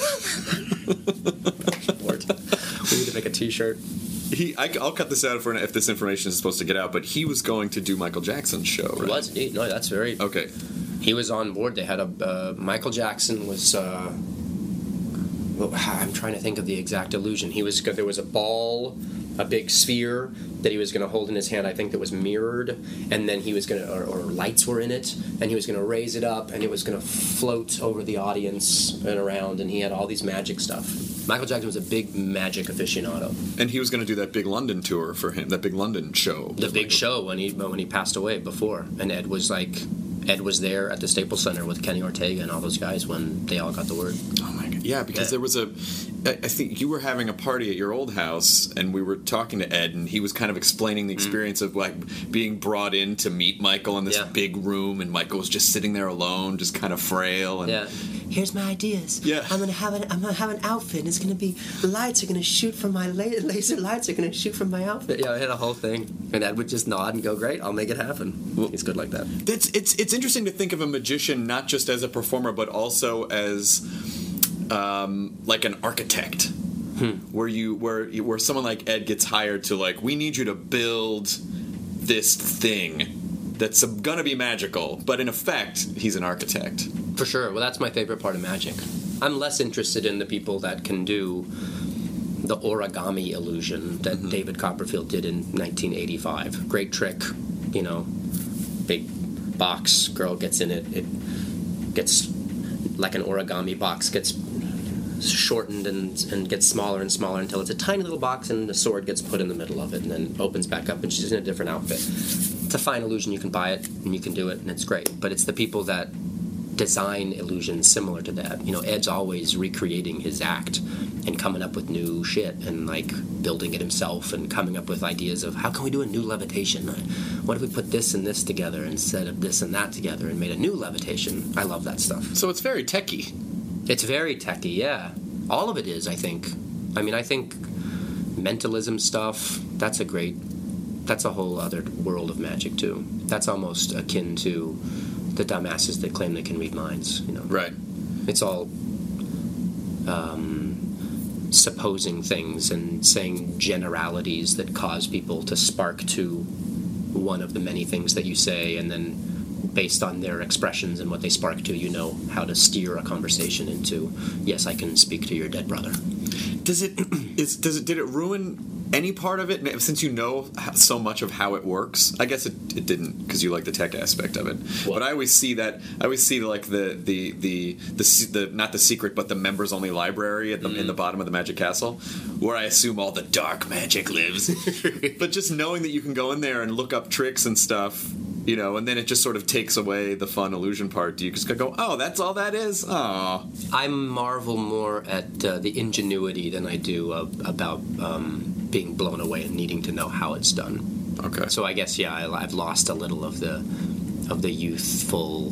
We need to make a T-shirt. he, I, will cut this out for if this information is supposed to get out, but he was going to do Michael Jackson's show, right? It was indeed. No, that's very. Okay. He was on board. They had a uh, Michael Jackson was. Uh, well, I'm trying to think of the exact illusion. He was there was a ball, a big sphere that he was going to hold in his hand. I think that was mirrored, and then he was going to, or, or lights were in it, and he was going to raise it up, and it was going to float over the audience and around, and he had all these magic stuff. Michael Jackson was a big magic aficionado. And he was going to do that big London tour for him, that big London show. The big show when he when he passed away before, and Ed was like. Ed was there at the Staples Center with Kenny Ortega and all those guys when they all got the word. Oh my god! Yeah, because Yeah. there was a. I I think you were having a party at your old house, and we were talking to Ed, and he was kind of explaining the experience of like being brought in to meet Michael in this Yeah. big room, and Michael was just sitting there alone, just kind of frail. And Yeah. Here's my ideas. Yeah. I'm gonna have an I'm gonna have an outfit. And it's gonna be lights are gonna shoot from my la- laser lights are gonna shoot from my outfit. Yeah, I had a whole thing, and Ed would just nod and go, "Great, I'll make it happen." He's good like that. That's it's it's interesting to think of a magician not just as a performer, but also as um, like an architect. Where you where you, where someone like Ed gets hired to like, we need you to build this thing that's gonna be magical, but in effect, he's an architect. For sure. Well, that's my favorite part of magic. I'm less interested in the people that can do the origami illusion that Mm-hmm. David Copperfield did in nineteen eighty-five. Great trick, you know, big box, girl gets in it, it gets like an origami box, gets shortened and, and gets smaller and smaller until it's a tiny little box, and the sword gets put in the middle of it and then opens back up and she's in a different outfit. It's a fine illusion. You can buy it and you can do it and it's great. But it's the people that design illusions similar to that. You know, Ed's always recreating his act and coming up with new shit and like building it himself and coming up with ideas of how can we do a new levitation? What if we put this and this together instead of this and that together and made a new levitation? I love that stuff. So it's very techy. It's very techy, yeah. All of it is, I think. I mean, I think mentalism stuff, that's a great, that's a whole other world of magic, too. That's almost akin to the dumbasses that claim they can read minds, you know. Right. It's all um, supposing things and saying generalities that cause people to spark to one of the many things that you say, and then based on their expressions and what they spark to, you know how to steer a conversation into, yes, I can speak to your dead brother. Does it is does it did it ruin any part of it, since you know so much of how it works? I guess it, it didn't, because you like the tech aspect of it. What? But I always see that I always see like the the the the, the not the secret but the members only library at the, mm. in the bottom of the Magic Castle, where I assume all the dark magic lives. But just knowing that you can go in there and look up tricks and stuff, you know, and then it just sort of takes away the fun illusion part. Do you just go, oh, that's all that is? Aw. I marvel more at uh, the ingenuity than I do uh, about um, being blown away and needing to know how it's done. Okay. So I guess, yeah, I, I've lost a little of the of the youthful,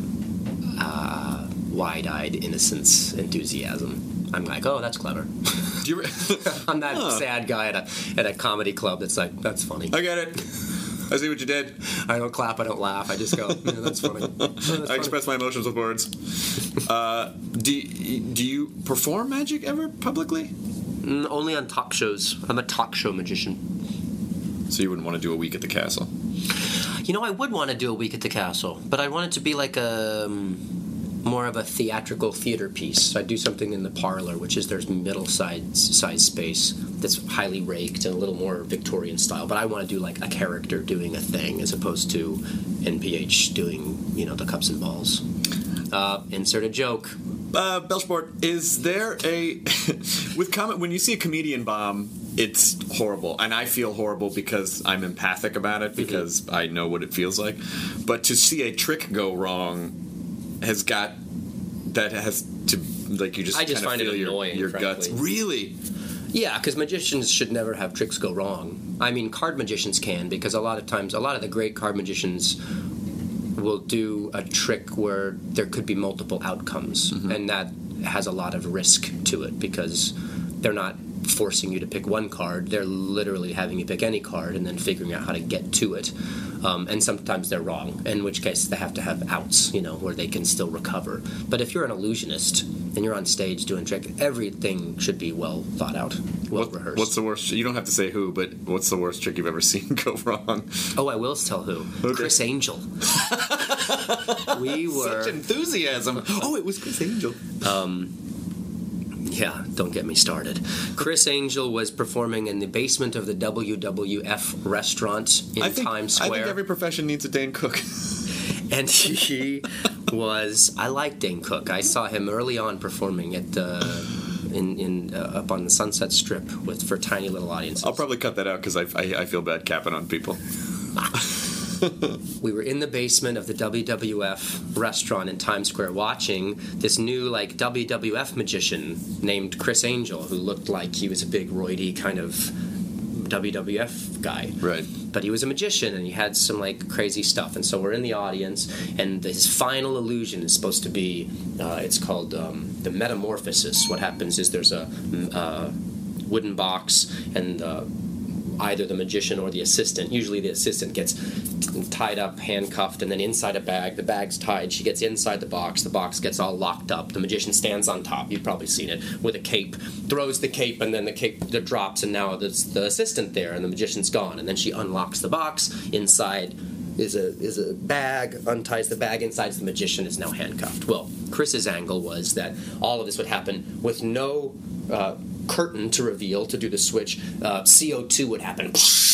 uh, wide-eyed innocence enthusiasm. I'm like, oh, that's clever. Do you re- I'm that huh. sad guy at a at a comedy club that's like, that's funny. I get it. I see what you did. I don't clap, I don't laugh. I just go, yeah, that's funny. Oh, that's I funny. express my emotions with words. Uh, do, do you perform magic ever publicly? Mm, only on talk shows. I'm a talk show magician. So you wouldn't want to do a week at the castle? You know, I would want to do a week at the castle, but I want it to be like a... Um, more of a theatrical theater piece. So I do something in the parlor, which is there's middle size, size space that's highly raked and a little more Victorian style. But I want to do like a character doing a thing as opposed to N P H doing, you know, the cups and balls. Uh, insert a joke. Uh, Belchport, is there a with comment when you see a comedian bomb? It's horrible, and I feel horrible because I'm empathic about it because mm-hmm. I know what it feels like. But to see a trick go wrong has got that has to like you just I just kind find of feel it your, annoying, your frankly. guts. Really? Yeah, because magicians should never have tricks go wrong. I mean, card magicians can, because a lot of times, a lot of the great card magicians will do a trick where there could be multiple outcomes, mm-hmm. and that has a lot of risk to it because they're not forcing you to pick one card. They're literally having you pick any card and then figuring out how to get to it. Um, and sometimes they're wrong, in which case they have to have outs, you know, where they can still recover. But if you're an illusionist and you're on stage doing trick, everything should be well thought out, well what, rehearsed. What's the worst? You don't have to say who, but what's the worst trick you've ever seen go wrong? Oh, I will tell who. Okay. Criss Angel. We were such enthusiasm. Oh, it was Criss Angel. Um. Yeah, don't get me started. Criss Angel was performing in the basement of the W W F restaurant in I think, Times Square. I think every profession needs a Dane Cook. And he was... I like Dane Cook. I saw him early on performing at uh, in, in uh, up on the Sunset Strip with for tiny little audiences. I'll probably cut that out because I, I, I feel bad capping on people. We were in the basement of the W W F restaurant in Times Square watching this new like W W F magician named Criss Angel, who looked like he was a big roidy kind of W W F guy. Right. But he was a magician and he had some like crazy stuff. And so we're in the audience, and his final illusion is supposed to be uh, it's called um, the metamorphosis. What happens is there's a uh, wooden box, and uh, either the magician or the assistant, usually the assistant gets tied up, handcuffed, and then inside a bag. The bag's tied. She gets inside the box. The box gets all locked up. The magician stands on top. You've probably seen it, with a cape. Throws the cape, and then the cape the drops, and now there's the assistant there, and the magician's gone. And then she unlocks the box. Inside is a is a bag, unties the bag. Inside the magician is now handcuffed. Well, Chris's angle was that all of this would happen with no uh, curtain to reveal to do the switch. Uh, C O two would happen.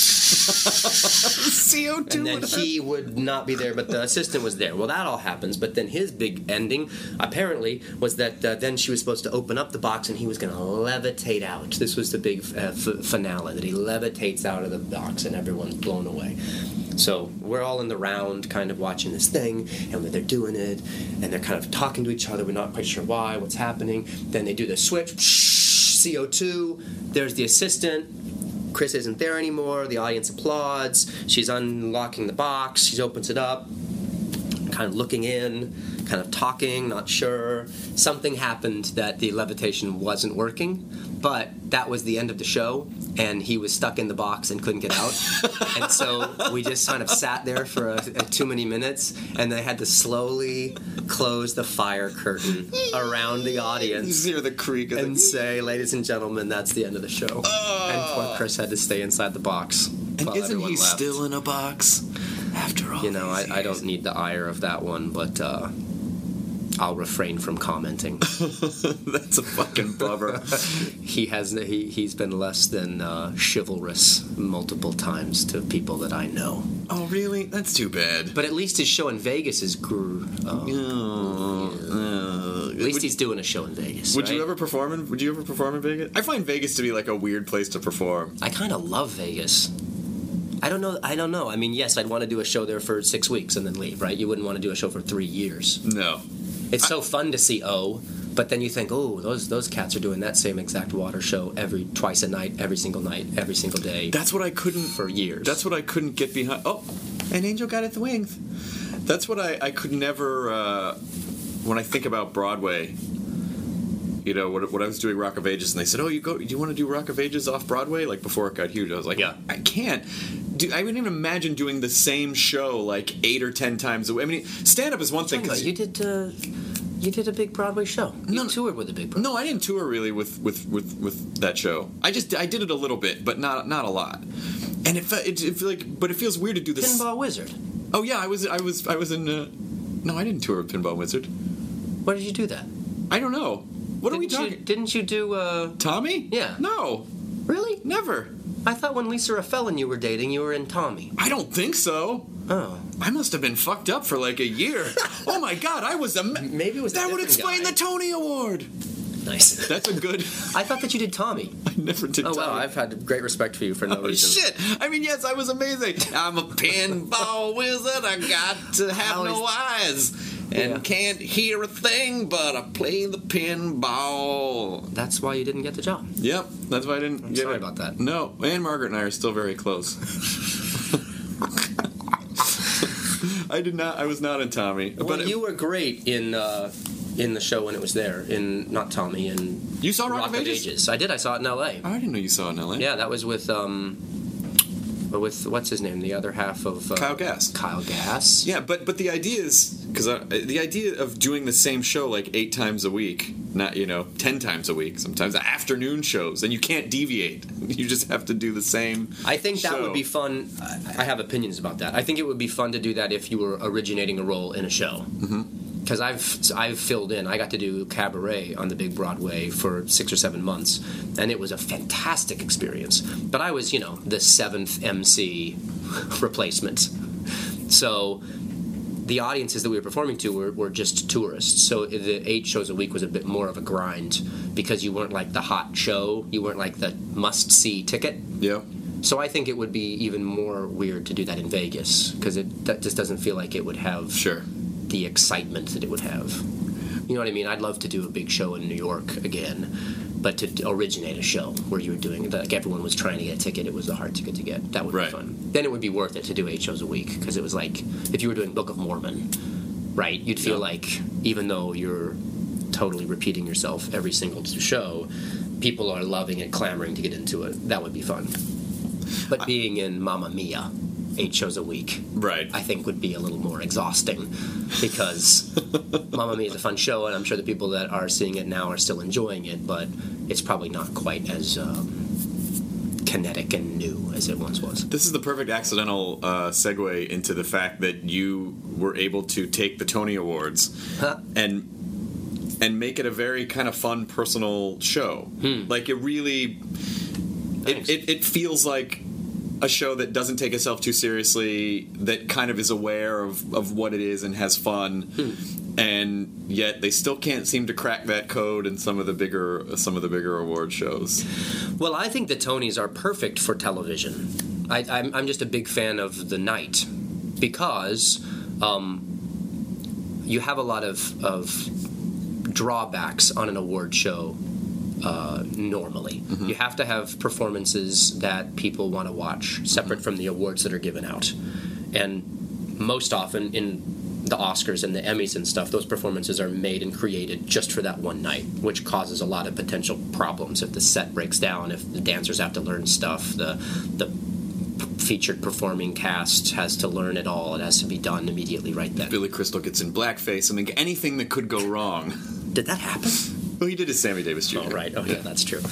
C O two And then would he would not be there, but the assistant was there. Well, that all happens, but then his big ending, apparently, was that uh, then she was supposed to open up the box and he was going to levitate out. This was the big uh, f- finale, that he levitates out of the box and everyone's blown away. So we're all in the round kind of watching this thing, and they're doing it, and they're kind of talking to each other. We're not quite sure why, what's happening. Then they do the switch, C O two, there's the assistant. Criss isn't there anymore. The audience applauds. She's unlocking the box. She opens it up, kind of looking in, kind of talking, not sure. Something happened that the levitation wasn't working. but that was the end of the show, and he was stuck in the box and couldn't get out. And so we just kind of sat there for a, a too many minutes, and they had to slowly close the fire curtain around the audience. You hear the creak of and the... say, ladies and gentlemen, that's the end of the show. Oh. And poor Chris had to stay inside the box. And while isn't he everyone left. still in a box after all You know, I, these I don't years? need the ire of that one, but uh, I'll refrain from commenting. That's a fucking bummer. he has he he's been less than uh, chivalrous multiple times to people that I know. Oh, really? That's too bad. But at least his show in Vegas is gr- uh, Oh, uh, At least would, he's doing a show in Vegas. would right? you ever perform in? Would you ever perform in Vegas? I find Vegas to be like a weird place to perform. I kind of love Vegas. I don't know. I don't know. I mean, yes, I'd want to do a show there for six weeks and then leave, right? You wouldn't want to do a show for three years. No. It's so fun to see O, but then you think, oh, those those cats are doing that same exact water show every twice a night, every single night, every single day. That's what I couldn't for years. That's what I couldn't get behind. Oh, an angel got at the wings. That's what I, I could never. Uh, when I think about Broadway, you know, when, when I was doing Rock of Ages, and they said, "Oh, you go? Do you want to do Rock of Ages off Broadway?" Like before it got huge, I was like, Yeah. I can't. Do, I wouldn't even imagine doing the same show like eight or ten times a week. I mean, stand up is one thing. But 'cause you did uh, you did a big Broadway show. You No, no. toured with a big Broadway. No, I didn't tour really with, with, with, with that show. I just I did it a little bit, but not not a lot. And it fe- it, it feel like, but it feels weird to do this. Pinball Wizard. Oh yeah, I was I was I was in. Uh, no, I didn't tour with Pinball Wizard. Why did you do that? I don't know. What didn't are we You, talking? didn't you do? Uh, Tommy? Yeah. No, really? never. I thought when Lisa Raffel you were dating, you were in Tommy. I don't think so. Oh. I must have been fucked up for like a year. Oh my god, I was a. Ma- Maybe it was a that would different explain guy. the Tony Award. Nice. That's a good. I thought that you did Tommy. I never did. Oh Tommy. wow, I've had great respect for you for no Oh reason. shit! I mean, yes, I was amazing. I'm a pinball wizard. I got to have How no is- eyes and Yeah. can't hear a thing, but I play the pinball. That's why you didn't get the job. Yep, that's why I didn't. I'm get sorry it. about that. No, and Margaret and I are still very close. I did not. I was not in Tommy. Well, but it- you were great in uh, in the show when it was there. In not Tommy in You saw Rock of Ages? I did. I saw it in L A. Oh, I didn't know you saw it in L A. Yeah, that was with um, with what's his name? The other half of uh, Kyle Gass. Kyle Gass. Yeah, but but the idea is because the idea of doing the same show like eight times a week, not you know ten times a week, sometimes afternoon shows, and you can't deviate. You just have to do the same. I think that show. would be fun. I I have opinions about that. I think it would be fun to do that if you were originating a role in a show. Because I've I've filled in. I got to do Cabaret on the big Broadway for six or seven months, and it was a fantastic experience. But I was, you know, the seventh M C replacement. So the audiences that we were performing to were, were just tourists. So the eight shows a week was a bit more of a grind because you weren't like the hot show. You weren't like the must-see ticket. Yeah. So I think it would be even more weird to do that in Vegas because it that just doesn't feel like it would have Sure. the excitement that it would have. You know what I mean? I'd love to do a big show in New York again, but to originate a show where you were doing like everyone was trying to get a ticket, it was a hard ticket to get. That would Right. be fun. Then it would be worth it to do eight shows a week because it was like if you were doing Book of Mormon, right? You'd feel Yeah. like even though you're totally repeating yourself every single show, people are loving it, clamoring to get into it. That would be fun. But being in Mamma Mia, eight shows a week, Right. I think would be a little more exhausting because Mamma Mia is a fun show, and I'm sure the people that are seeing it now are still enjoying it, but it's probably not quite as um, kinetic and new as it once was. This is the perfect accidental uh, segue into the fact that you were able to take the Tony Awards Huh. and and make it a very kind of fun personal show. Like it really, Thanks. it, it, it feels like a show that doesn't take itself too seriously, that kind of is aware of, of what it is and has fun, and yet they still can't seem to crack that code in some of the bigger some of the bigger award shows. Well, I think the Tonys are perfect for television. I, I'm, I'm just a big fan of the night because um, you have a lot of, of drawbacks on an award show uh, normally. Mm-hmm. You have to have performances that people want to watch, separate Mm-hmm. from the awards that are given out. And most often in the Oscars and the Emmys and stuff, those performances are made and created just for that one night, which causes a lot of potential problems if the set breaks down, if the dancers have to learn stuff, the the featured performing cast has to learn it all. It has to be done immediately right then. Billy Crystal gets in blackface. I mean, anything that could go wrong. Did that happen? Well, he did his Sammy Davis Junior Oh, right. Oh, yeah, that's true.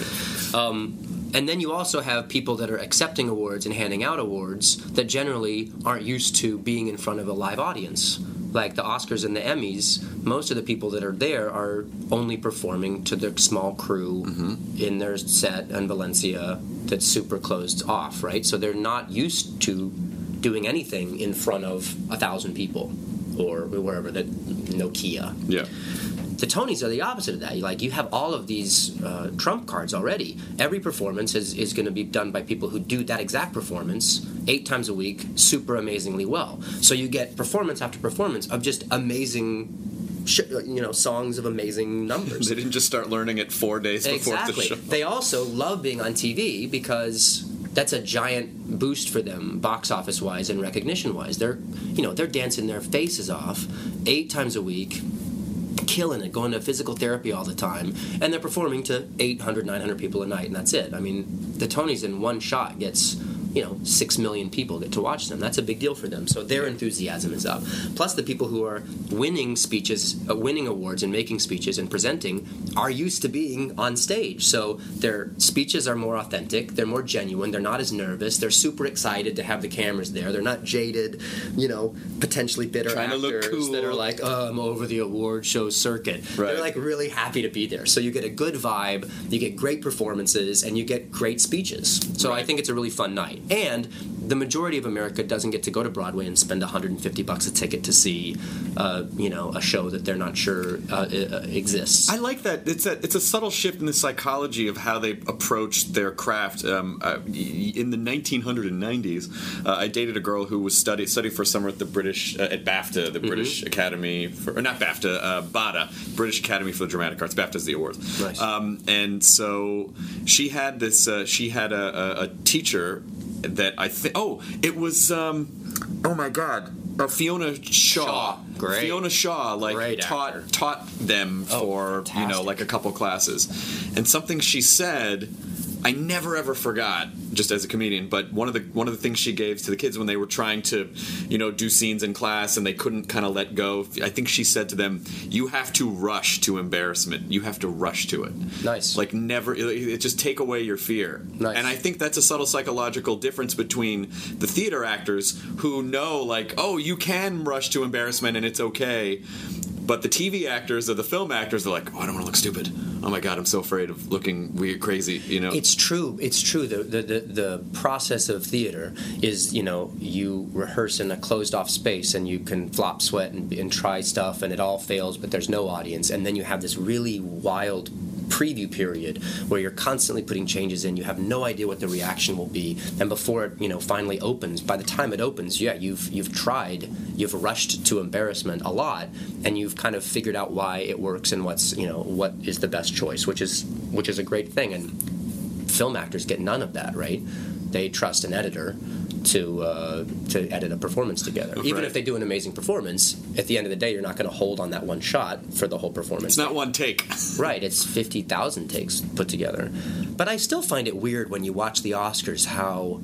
Um, and then you also have people that are accepting awards and handing out awards that generally aren't used to being in front of a live audience. Like the Oscars and the Emmys, most of the people that are there are only performing to their small crew mm-hmm. in their set in Valencia that's super closed off, right? So they're not used to doing anything in front of a thousand people or wherever, that Nokia. Yeah. The Tonys are the opposite of that. You like you have all of these uh, trump cards already. Every performance is, is going to be done by people who do that exact performance eight times a week, super amazingly well. So you get performance after performance of just amazing, sh- you know, songs of amazing numbers. They didn't just start learning it four days before exactly. the show. They also love being on T V because that's a giant boost for them, box office wise and recognition wise. They're, you know, they're dancing their faces off eight times a week, killing it, going to physical therapy all the time, and they're performing to eight hundred, nine hundred people a night, and that's it. I mean, the Tonys in one shot gets, you know, six million people get to watch them. That's a big deal for them. So their enthusiasm is up. Plus, the people who are winning speeches, uh, winning awards and making speeches and presenting are used to being on stage. So their speeches are more authentic. They're more genuine. They're not as nervous. They're super excited to have the cameras there. They're not jaded, you know, potentially bitter Trying actors to look cool. that are like, oh, I'm over the award show circuit. Right. They're like really happy to be there. So you get a good vibe, you get great performances, and you get great speeches. So right. I think it's a really fun night. And the majority of America doesn't get to go to Broadway and spend one hundred fifty bucks a ticket to see, uh, you know, a show that they're not sure uh, exists. I like that. It's a it's a subtle shift in the psychology of how they approach their craft. Um, uh, in the nineteen nineties, uh, I dated a girl who was study studied for a summer at the British uh, at BAFTA, the mm-hmm. British Academy for or not BAFTA, uh, BADA, British Academy for the Dramatic Arts. BAFTA's the awards. Nice. Um, and so she had this. Uh, she had a, a, a teacher. That I think. Oh, it was. Um, oh my God, uh, Fiona Shaw. Shaw. Great. Fiona Shaw, like Great taught actor. taught them Oh, for fantastic. you know like a couple classes, and something she said, I never ever forgot. Just as a comedian, but one of the one of the things she gave to the kids when they were trying to, you know, do scenes in class and they couldn't kind of let go. I think she said to them, "You have to rush to embarrassment. You have to rush to it." Nice. Like never. It, it just take away your fear. Nice. And I think that's a subtle psychological difference between the theater actors who know, like, oh, you can rush to embarrassment and it's okay. But the T V actors or the film actors are like, oh, I don't want to look stupid. Oh my God, I'm so afraid of looking weird, crazy. You know, it's true. It's true. The, the the the process of theater is, you know, you rehearse in a closed off space and you can flop, sweat, and, and try stuff, and it all fails, but there's no audience, and then you have this really wild preview period where you're constantly putting changes in. You have no idea what the reaction will be, and before it, you know, finally opens, by the time it opens, yeah, you've you've tried, you've rushed to embarrassment a lot, and you've kind of figured out why it works and what's, you know, what is the best choice, which is which is a great thing. And film actors get none of that, right? They trust an editor to uh, to edit a performance together. Even right. if they do an amazing performance, at the end of the day, you're not going to hold on that one shot for the whole performance. It's not one take. Right, it's fifty thousand takes put together. But I still find it weird when you watch the Oscars how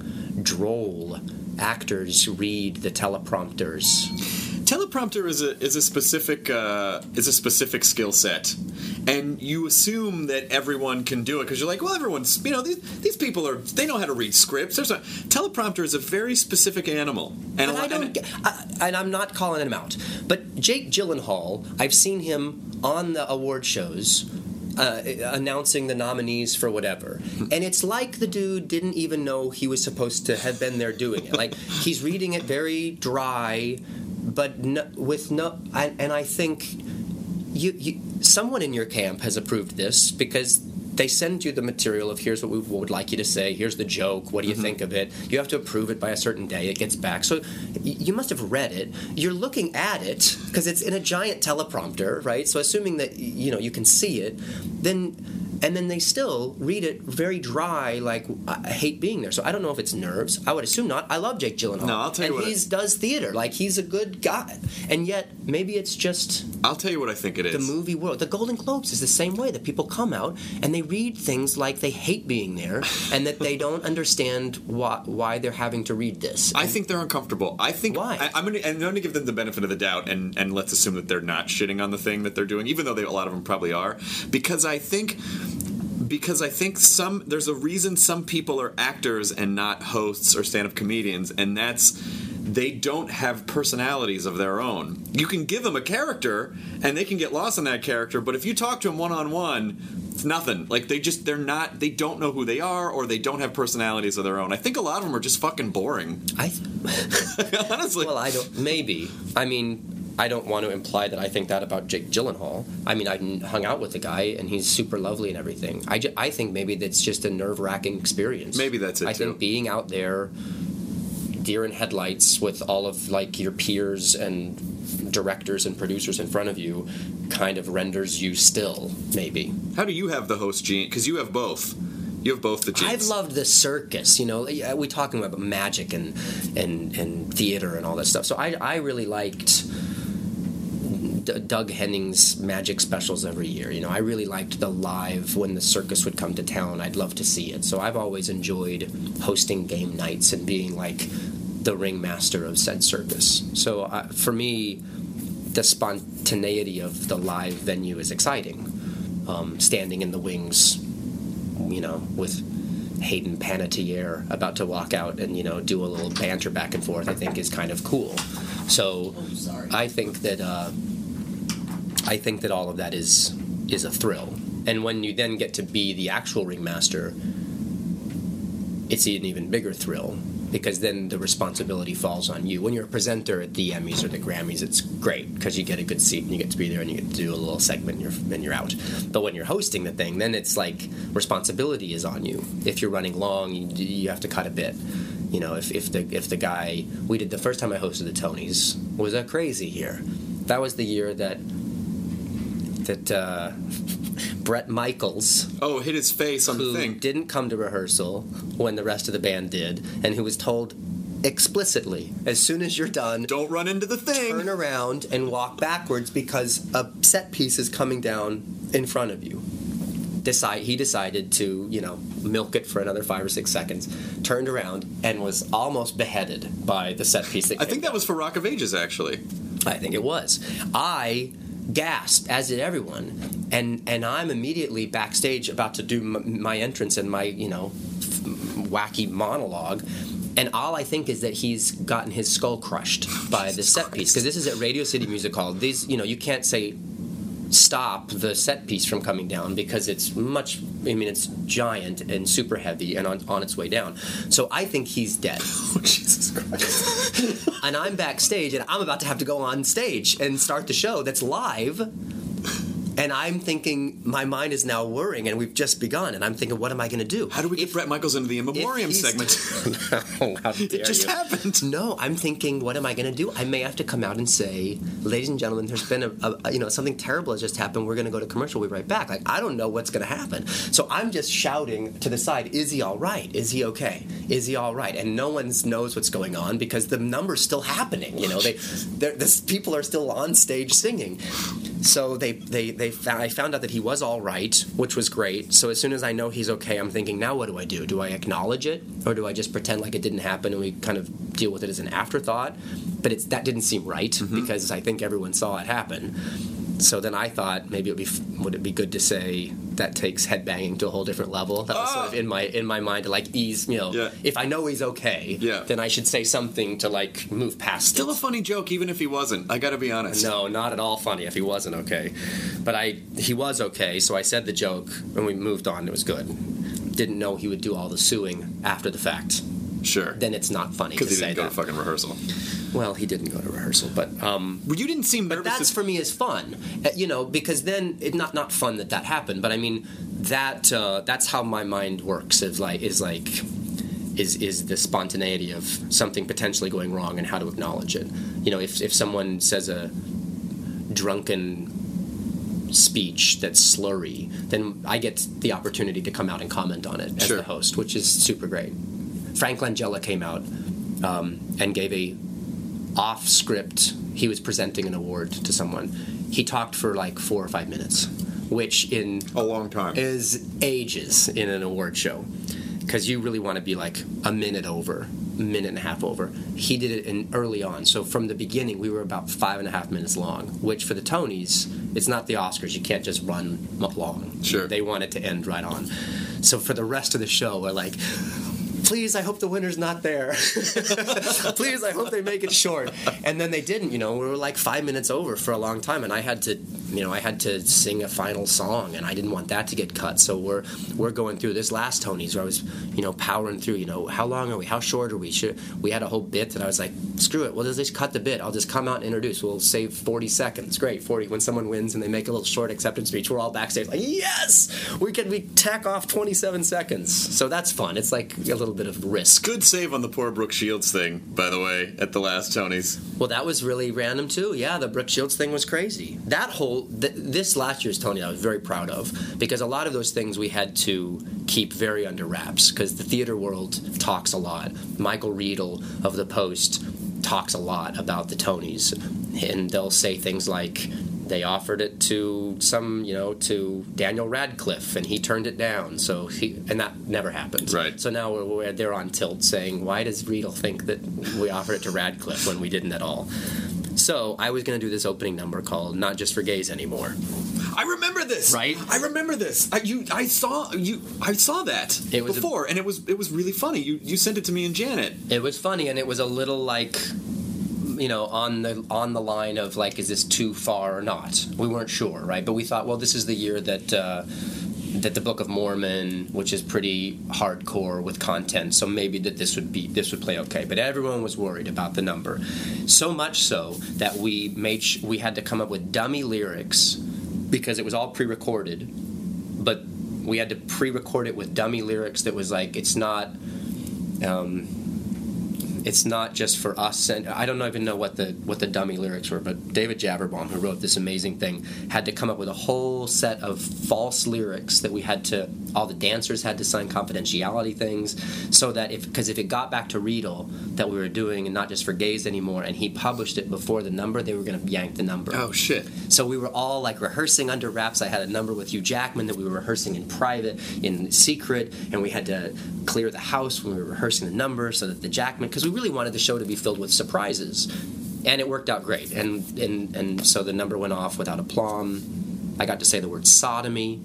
droll actors read the teleprompters. Teleprompter is a is a specific uh, is a specific skill set, and you assume that everyone can do it because you're like, well, everyone's, you know, these these people are, they know how to read scripts. There's a teleprompter is a very specific animal, and And a lot, I don't, and, get, I, and I'm not calling him out, but Jake Gyllenhaal, I've seen him on the award shows. Uh, announcing the nominees for whatever, and it's like the dude didn't even know he was supposed to have been there doing it. Like, he's reading it very dry, but no, with no. I, and I think you, you, someone in your camp has approved this because they send you the material of here's what we would like you to say, here's the joke, what do you mm-hmm. think of it? You have to approve it by a certain day, it gets back. So you must have read it. You're looking at it because it's in a giant teleprompter, right? So assuming that, you know, you can see it, then and then they still read it very dry, like, I hate being there. So I don't know if it's nerves. I would assume not. I love Jake Gyllenhaal. No, I'll tell you and what he it- does theater. Like, he's a good guy. And yet, maybe it's just I'll tell you what I think it is. the movie world. The Golden Globes is the same way, that people come out and they read things like they hate being there and that they don't understand why, why they're having to read this. I think they're uncomfortable. I think Why? I, I'm going to I'm going to give them the benefit of the doubt, and, and let's assume that they're not shitting on the thing that they're doing, even though they, a lot of them probably are, because I think because I think some there's a reason some people are actors and not hosts or stand-up comedians, and that's they don't have personalities of their own. You can give them a character, and they can get lost in that character, but if you talk to them one-on-one, it's nothing. Like, they just, they're not, they don't know who they are, or they don't have personalities of their own. I think a lot of them are just fucking boring. I Honestly. Well, I don't, maybe. I mean, I don't want to imply that I think that about Jake Gyllenhaal. I mean, I hung out with the guy, and he's super lovely and everything. I, ju- I think maybe that's just a nerve-wracking experience. Maybe that's it, I too. think being out there, deer in headlights with all of, like, your peers and directors and producers in front of you kind of renders you still, maybe. How do you have the host gene? Because you have both. You have both the genes. I've loved the circus, you know. We're talking about magic and, and, and theater and all that stuff. So I, I really liked D- Doug Henning's magic specials every year. You know, I really liked the live when the circus would come to town. I'd love to see it. So I've always enjoyed hosting game nights and being like the ringmaster of said circus. So uh, for me, the spontaneity of the live venue is exciting. Um, standing in the wings, you know, with Hayden Panettiere about to walk out and, you know, do a little banter back and forth, I think is kind of cool. So I think that uh, I think that all of that is is a thrill. And when you then get to be the actual ringmaster, it's an even bigger thrill, because then the responsibility falls on you. When you're a presenter at the Emmys or the Grammys, it's great because you get a good seat and you get to be there and you get to do a little segment and you're, and you're out. But when you're hosting the thing, then it's like responsibility is on you. If you're running long, you, you have to cut a bit. You know, if, if the if the guy we did the first time I hosted the Tonys was a crazy year. That was the year that that uh, Bret Michaels, oh, hit his face on who the thing. didn't come to rehearsal when the rest of the band did, and who was told explicitly, as soon as you're done, Don't run into the thing. turn around and walk backwards because a set piece is coming down in front of you. Decide he decided to, you know, milk it for another five or six seconds, turned around and was almost beheaded by the set piece. That I came think that down. was for Rock of Ages, actually. I think it was. I gasped, as did everyone, and and I'm immediately backstage about to do m- my entrance and my, you know, f- wacky monologue. And all I think is that he's gotten his skull crushed by the set piece, because this is at Radio City Music Hall. These, you know, you can't say stop the set piece from coming down because it's much, I mean, it's giant and super heavy and on, on its way down. So I think he's dead. Oh, Jesus Christ. And I'm backstage and I'm about to have to go on stage and start the show that's live. And I'm thinking, my mind is now whirring, and we've just begun. And I'm thinking, what am I going to do? How do we get If- Bret Michaels into the In Memoriam if he's- segment? Oh, how dare It just you. happened. No, I'm thinking, what am I going to do? I may have to come out and say, ladies and gentlemen, there's been a, a you know, something terrible has just happened. We're going to go to commercial. We'll be right back. Like, I don't know what's going to happen. So I'm just shouting to the side, is he all right? Is he okay? Is he all right? And no one knows what's going on because the number's still happening. You know, they, this, people are still on stage singing. So they, they, they found, I found out that he was all right, which was great. So as soon as I know he's okay, I'm thinking, now what do I do? Do I acknowledge it, or do I just pretend like it didn't happen and we kind of deal with it as an afterthought? But it's that didn't seem right Mm-hmm. because I think everyone saw it happen. So then I thought maybe it would be would it be good to say that takes headbanging to a whole different level. That was sort of in my in my mind to like ease, you know, Yeah. if I know he's okay, Yeah. then I should say something to like move past Still it. a funny joke, even if he wasn't. I gotta be honest. No, not at all funny if he wasn't okay. But I he was okay, so I said the joke and we moved on. It was good. Didn't know he would do all the suing after the fact. Sure. Then it's not funny to Because he say didn't go that. to fucking rehearsal. Well, he didn't go to rehearsal, but um, Well, you didn't seem but nervous. that's as- for me is fun, uh, you know, because then it not not fun that that happened, but I mean that uh, that's how my mind works. Is like is like is is the spontaneity of something potentially going wrong and how to acknowledge it. You know, if if someone says a drunken speech that's slurry, then I get the opportunity to come out and comment on it as Sure. the host, which is super great. Frank Langella came out um, and gave a off-script. He was presenting an award to someone. He talked for like four or five minutes, which in A long time. is ages in an award show, because you really want to be like a minute over, minute and a half over. He did it in early on, so from the beginning we were about five and a half minutes long, which for the Tonys, it's not the Oscars. You can't just run m- long. Sure. They want it to end right on. So for the rest of the show, we're like, please, I hope the winner's not there. Please, I hope they make it short. And then they didn't, you know, we were like five minutes over for a long time, and I had to, you know, I had to sing a final song, and I didn't want that to get cut. So we're we're going through this last Tonys where I was, you know, powering through, you know, how long are we? How short are we? Should, we had a whole bit that I was like, screw it, we'll just cut the bit. I'll just come out and introduce. We'll save forty seconds. Great, forty. When someone wins and they make a little short acceptance speech, we're all backstage like, yes! We can we tack off twenty-seven seconds. So that's fun. It's like a little bit of risk. Good save on the poor Brooke Shields thing, by the way, at the last Tonys. Well, that was really random too. Yeah, the Brooke Shields thing was crazy. That whole th- this last year's Tony, I was very proud of, because a lot of those things we had to keep very under wraps, because the theater world talks a lot. Michael Riedel of The Post talks a lot about the Tonys, and they'll say things like, they offered it to some, you know, to Daniel Radcliffe, and he turned it down. So he, and that never happened. Right. So now we're, we're they're on tilt, saying, why does Riedel think that we offered it to Radcliffe when we didn't at all? So I was going to do this opening number called "Not Just for Gays Anymore." I remember this. Right? I remember this. I, you, I saw you. I saw that It was a- before, and it was it was really funny. You you sent it to me and Janet. It was funny, and it was a little like, you know, on the on the line of like, is this too far or not? We weren't sure, right? But we thought, well, this is the year that uh, that the Book of Mormon, which is pretty hardcore with content, so maybe that this would be this would play okay. But everyone was worried about the number, so much so that we made sh- we had to come up with dummy lyrics, because it was all pre-recorded, but we had to pre-record it with dummy lyrics that was like, it's not. Um, It's not just for us, and I don't even know what the what the dummy lyrics were, but David Javerbaum, who wrote this amazing thing, had to come up with a whole set of false lyrics that we had to, all the dancers had to sign confidentiality things, so that if, because if it got back to Riedel that we were doing and Not Just for Gays Anymore, and he published it before the number, they were going to yank the number. Oh shit! So we were all like rehearsing under wraps. I had a number with Hugh Jackman that we were rehearsing in private, in secret, and we had to clear the house when we were rehearsing the number so that the Jackman, because we really wanted the show to be filled with surprises, and it worked out great. And and and so the number went off without aplomb. I got to say the word sodomy.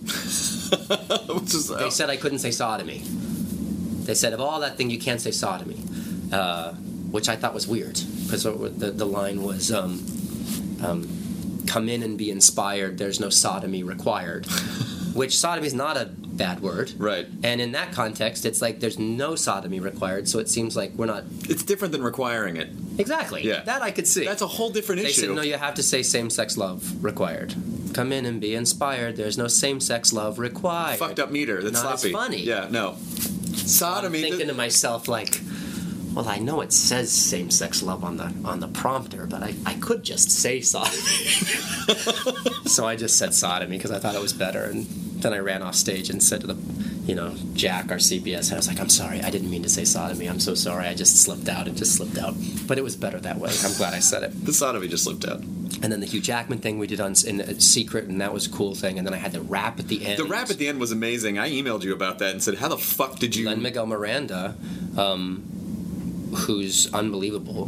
Which is, They said I couldn't say sodomy. They said, of all that thing, you can't say sodomy, uh, which I thought was weird, because the the line was, um, um, come in and be inspired, there's no sodomy required, which sodomy is not a bad word. Right. And in that context, it's like there's no sodomy required, so it seems like we're not... It's different than requiring it. Exactly. Yeah. That I could see. That's a whole different They issue. said, no, you have to say same-sex love required. Come in and be inspired, there's no same-sex love required. Fucked up meter. That's Not as sloppy. funny. Yeah. No. Sodomy. I'm thinking th- to myself, like, well, I know it says same-sex love on the on the prompter, but I, I could just say sodomy. So I just said sodomy because I thought it was better, and then I ran off stage and said to the, you know, Jack, our C B S, and I was like, I'm sorry, I didn't mean to say sodomy. I'm so sorry. I just slipped out. It just slipped out. But it was better that way. I'm glad I said it. the sodomy just slipped out. And then the Hugh Jackman thing we did on in uh, secret, and that was a cool thing. And then I had the rap at the end. The rap at the end was amazing. I emailed you about that and said, how the fuck did you... Lin Miguel Miranda, um, who's unbelievable,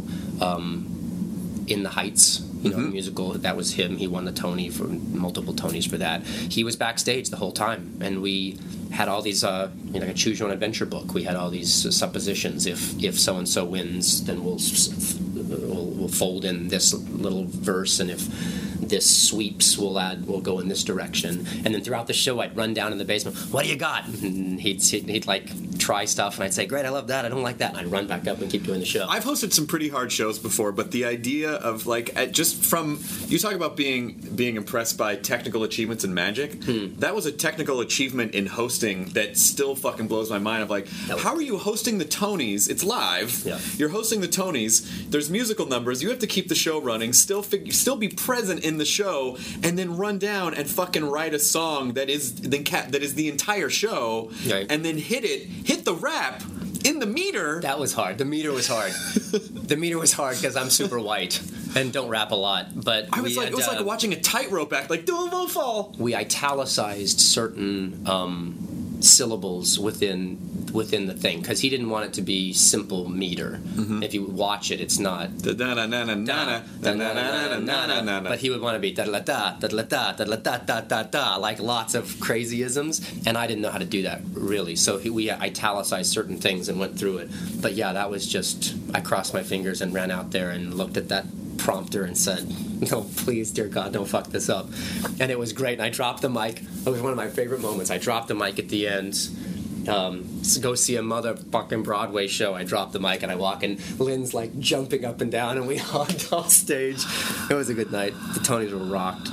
um, in the Heights, you know, Mhm. the musical, that was him. He won the Tony for multiple Tonys for that. He was backstage the whole time, and we had all these, uh, you know, like a Choose Your Own Adventure book. We had all these uh, suppositions. If if so and so wins, then we'll, we'll we'll fold in this little verse, and if this sweeps, we'll add, we'll go in this direction. And then throughout the show, I'd run down in the basement. What do you got? And he'd he'd, he'd like try stuff, and I'd say, great, I love that, I don't like that, and I'd run back up and keep doing the show. I've hosted some pretty hard shows before, but the idea of like at- just from you talk about being being impressed by technical achievements in Magic, Hmm. that was a technical achievement in hosting that still fucking blows my mind. Of like, was- how are you hosting the Tonys? It's live. Yeah. You're hosting the Tonys. There's musical numbers. You have to keep the show running. Still, fig- still be present in the show, and then run down and fucking write a song that is the ca- that is the entire show, Right. and then hit it, hit the rap in the meter. That was hard. The meter was hard. The meter was hard because I'm super white and don't rap a lot. But I was we like, had, it was uh, like watching a tightrope act. Like, do won't fall. we italicized certain um, syllables within within the thing because he didn't want it to be simple meter. If you watch it, it's not. Da da na na na na na na na na na na. But he would want to be da da da da da da da da da da da da like lots of crazyisms, and I didn't know how to do that really. So he, we italicized certain things and went through it. But yeah, that was just I crossed my fingers and ran out there and looked at that prompter and said, no, please, dear God, don't fuck this up. And it was great. And I dropped the mic. It was one of my favorite moments. I dropped the mic at the end. Um, to go see a motherfucking Broadway show. I dropped the mic and I walk and Lynn's like jumping up and down and we hogged off stage. It was a good night. The Tonys were rocked.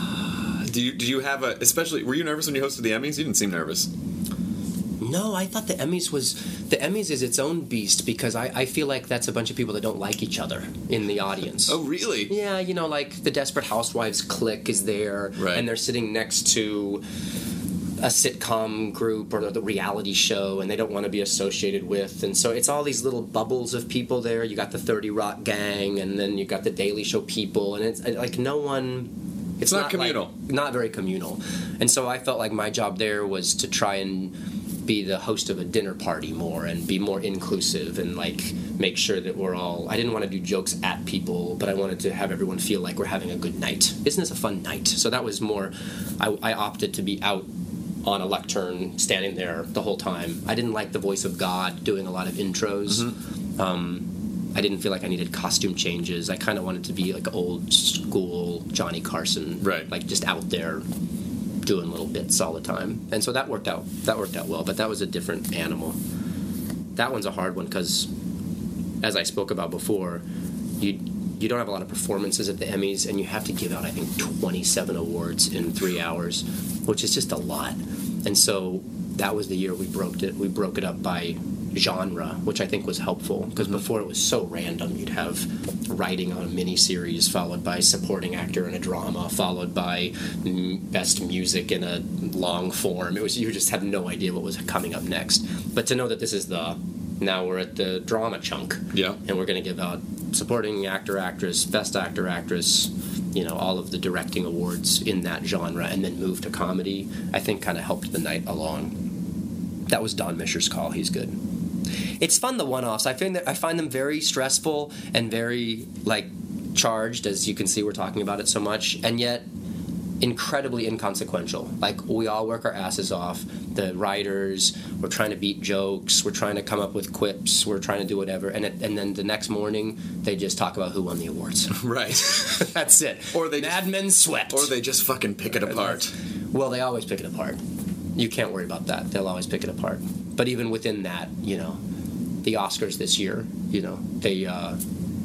Do you do you have a especially? Were you nervous when you hosted the Emmys? You didn't seem nervous. No, I thought the Emmys was the Emmys is its own beast because I, I feel like that's a bunch of people that don't like each other in the audience. Oh, really? Yeah, you know, like the Desperate Housewives clique is there, Right. and they're sitting next to a sitcom group or the reality show, and they don't want to be associated with. And so it's all these little bubbles of people there. You got the thirty Rock gang, and then you got the Daily Show people, and it's like no one. It's not communal. like- not very communal. And so I felt like my job there was to try and be the host of a dinner party more and be more inclusive and like make sure that we're all I didn't want to do jokes at people, but I wanted to have everyone feel like we're having a good night. Isn't this a fun night? So that was more I, I opted to be out on a lectern standing there the whole time. I didn't like the voice of God doing a lot of intros. Mm-hmm. um, I didn't feel like I needed costume changes. I kind of wanted to be like old school Johnny Carson, Right. like just out there doing little bits all the time, and so that worked out. That worked out well, but that was a different animal. That one's a hard one because, as I spoke about before, you you don't have a lot of performances at the Emmys, and you have to give out I think twenty-seven awards in three hours, which is just a lot. And so that was the year we broke it. We broke it up by genre, which I think was helpful because before it was so random. You'd have writing on a miniseries followed by supporting actor in a drama followed by m- best music in a long form. It was you just had no idea what was coming up next. But to know that this is the now we're at the drama chunk, Yeah. and we're going to give out supporting actor, actress, best actor, actress, you know, all of the directing awards in that genre, and then move to comedy, I think kind of helped the night along. That was Don Mischer's call. He's good. It's fun, the one-offs. I find that I find them very stressful and very like charged, as you can see. We're talking about it so much, and yet incredibly inconsequential. Like we all work our asses off. The writers, we're trying to beat jokes. We're trying to come up with quips. We're trying to do whatever, and it, and then the next morning they just talk about who won the awards. Right. That's it. Or they Mad just- Men swept. Or they just fucking pick it apart. Well, they always pick it apart. You can't worry about that. They'll always pick it apart. But even within that, you know, the Oscars this year, you know, they uh,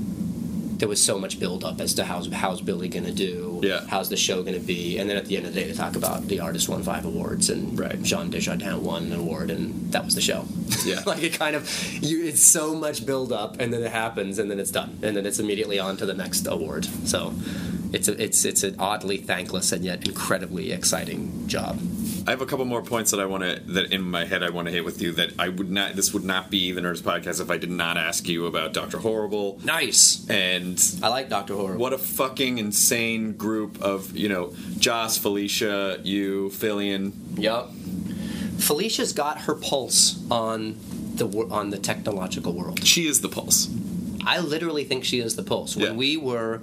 there was so much build up as to how's how's Billy gonna do, Yeah. how's the show gonna be, and then at the end of the day, they talk about the artist won five awards and Right. Jean Desjardins won an award, and that was the show. Yeah. Like it kind of, you, it's so much build up, and then it happens, and then it's done, and then it's immediately on to the next award. So. It's a, it's it's an oddly thankless and yet incredibly exciting job. I have a couple more points that I want to that in my head I want to hit with you. That I would not. This would not be the Nerds Podcast if I did not ask you about Doctor Horrible. Nice. And I like Doctor Horrible. what a fucking insane group of you know Joss, Felicia, you, Fillion. Yup. Felicia's got her pulse on the wor- on the technological world. She is the pulse. I literally think she is the pulse. When Yeah. we were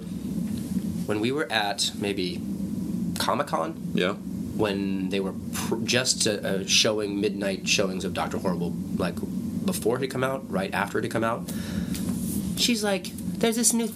when we were at maybe Comic-Con, Yeah. when they were pr- just uh, uh, showing midnight showings of Doctor Horrible, like before it had come out, right after it had come out, she's like, "There's this new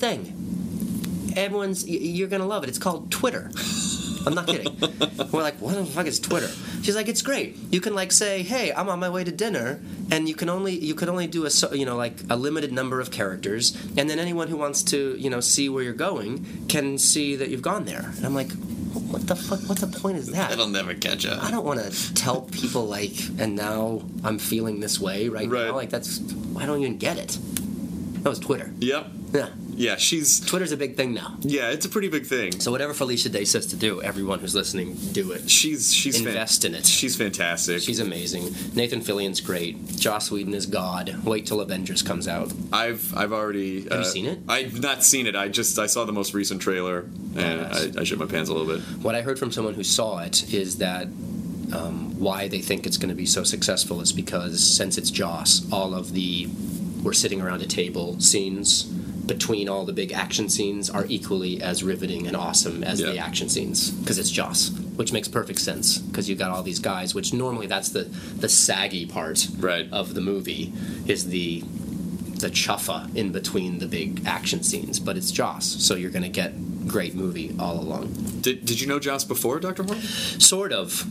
thing. Everyone's y- you're gonna love it. It's called Twitter." I'm not kidding. We're like, "What the fuck is Twitter?" She's like, it's great. You can like say, hey, I'm on my way to dinner, and you can only you could only do a so- you know like a limited number of characters, and then anyone who wants to you know see where you're going can see that you've gone there. And I'm like, what the fuck? What the point is that? It'll never catch up. I don't want to tell people like, and now I'm feeling this way right, Right. now. Like that's I don't even get it. That was Twitter. Yep. Yeah. Yeah, she's... Twitter's a big thing now. Yeah, it's a pretty big thing. So whatever Felicia Day says to do, everyone who's listening, do it. She's she's Invest fan- in it. She's fantastic. She's amazing. Nathan Fillion's great. Joss Whedon is God. Wait till Avengers comes out. I've I've already... Have you seen it? I've not seen it. I just I saw the most recent trailer, and yes. I, I shit my pants a little bit. What I heard from someone who saw it is that um, why they think it's going to be so successful is because since it's Joss, all of the we're sitting around a table scenes between all the big action scenes are equally as riveting and awesome as Yeah. the action scenes because it's Joss, which makes perfect sense because you got all these guys, which normally that's the the saggy part Right. of the movie is the the chuffa in between the big action scenes, but it's Joss, so you're going to get great movie all along. Did Did you know Joss before Doctor Horrible? Sort of.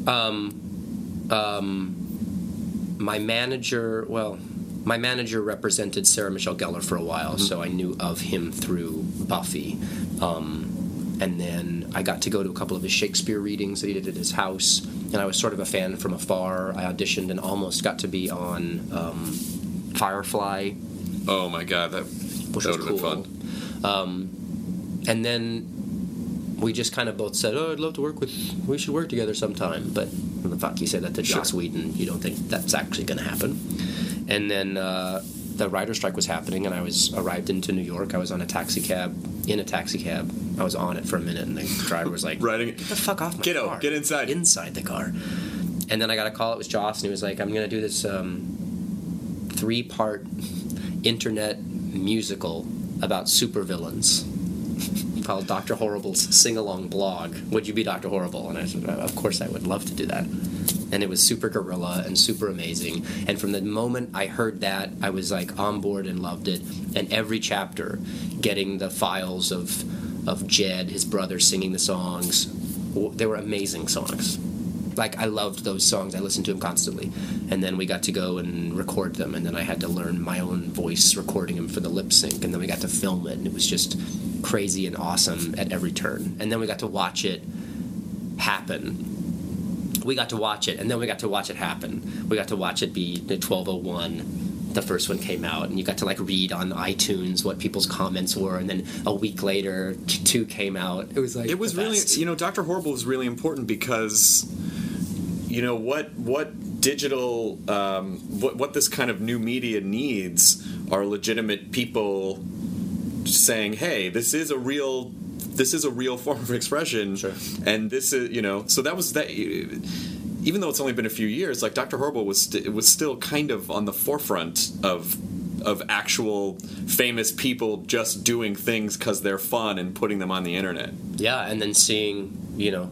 Um, um, my manager, well, my manager represented Sarah Michelle Gellar for a while, Mm-hmm. so I knew of him through Buffy. Um, and then I got to go to a couple of his Shakespeare readings that he did at his house, and I was sort of a fan from afar. I auditioned and almost got to be on um, Firefly, Oh my god, that which that was would have cool. been fun. Um, and then we just kind of both said, "Oh, I'd love to work with. We should work together sometime." But what the fuck, you say that to Sure. Joss Whedon? You don't think that's actually going to happen? And then uh, the writer's strike was happening, and I was arrived into New York. I was on a taxi cab, in a taxi cab. I was on it for a minute, and the driver was like, Riding- "Get the fuck off my Get out, car! get inside." Inside the car." And then I got a call. It was Joss, and he was like, "I'm going to do this um, three-part internet musical about supervillains called Doctor Horrible's Sing-Along Blog. Would you be Doctor Horrible?" And I said, "Of course I would love to do that." And it was super guerrilla and super amazing. And from the moment I heard that, I was like on board and loved it. And every chapter, getting the files of of Jed, his brother, singing the songs, w- they were amazing songs. Like, I loved those songs. I listened to them constantly. And then we got to go and record them. And then I had to learn my own voice recording them for the lip sync. And then we got to film it. And it was just crazy and awesome at every turn. And then we got to watch it happen. We got to watch it. And then we got to watch it happen. We got to watch it be the twelve oh one. The first one came out, and you got to like read on iTunes what people's comments were, and then a week later, t- two came out. It was like It was the really, best. you know, Doctor Horrible was really important because, you know, what what digital, um, what what this kind of new media needs are legitimate people saying, "Hey, this is a real, this is a real form of expression," Sure. and this is, you know, so that was that. Even though it's only been a few years, like Doctor Horrible was st- it was still kind of on the forefront of of actual famous people just doing things because they're fun and putting them on the internet. Yeah, and then seeing, you know,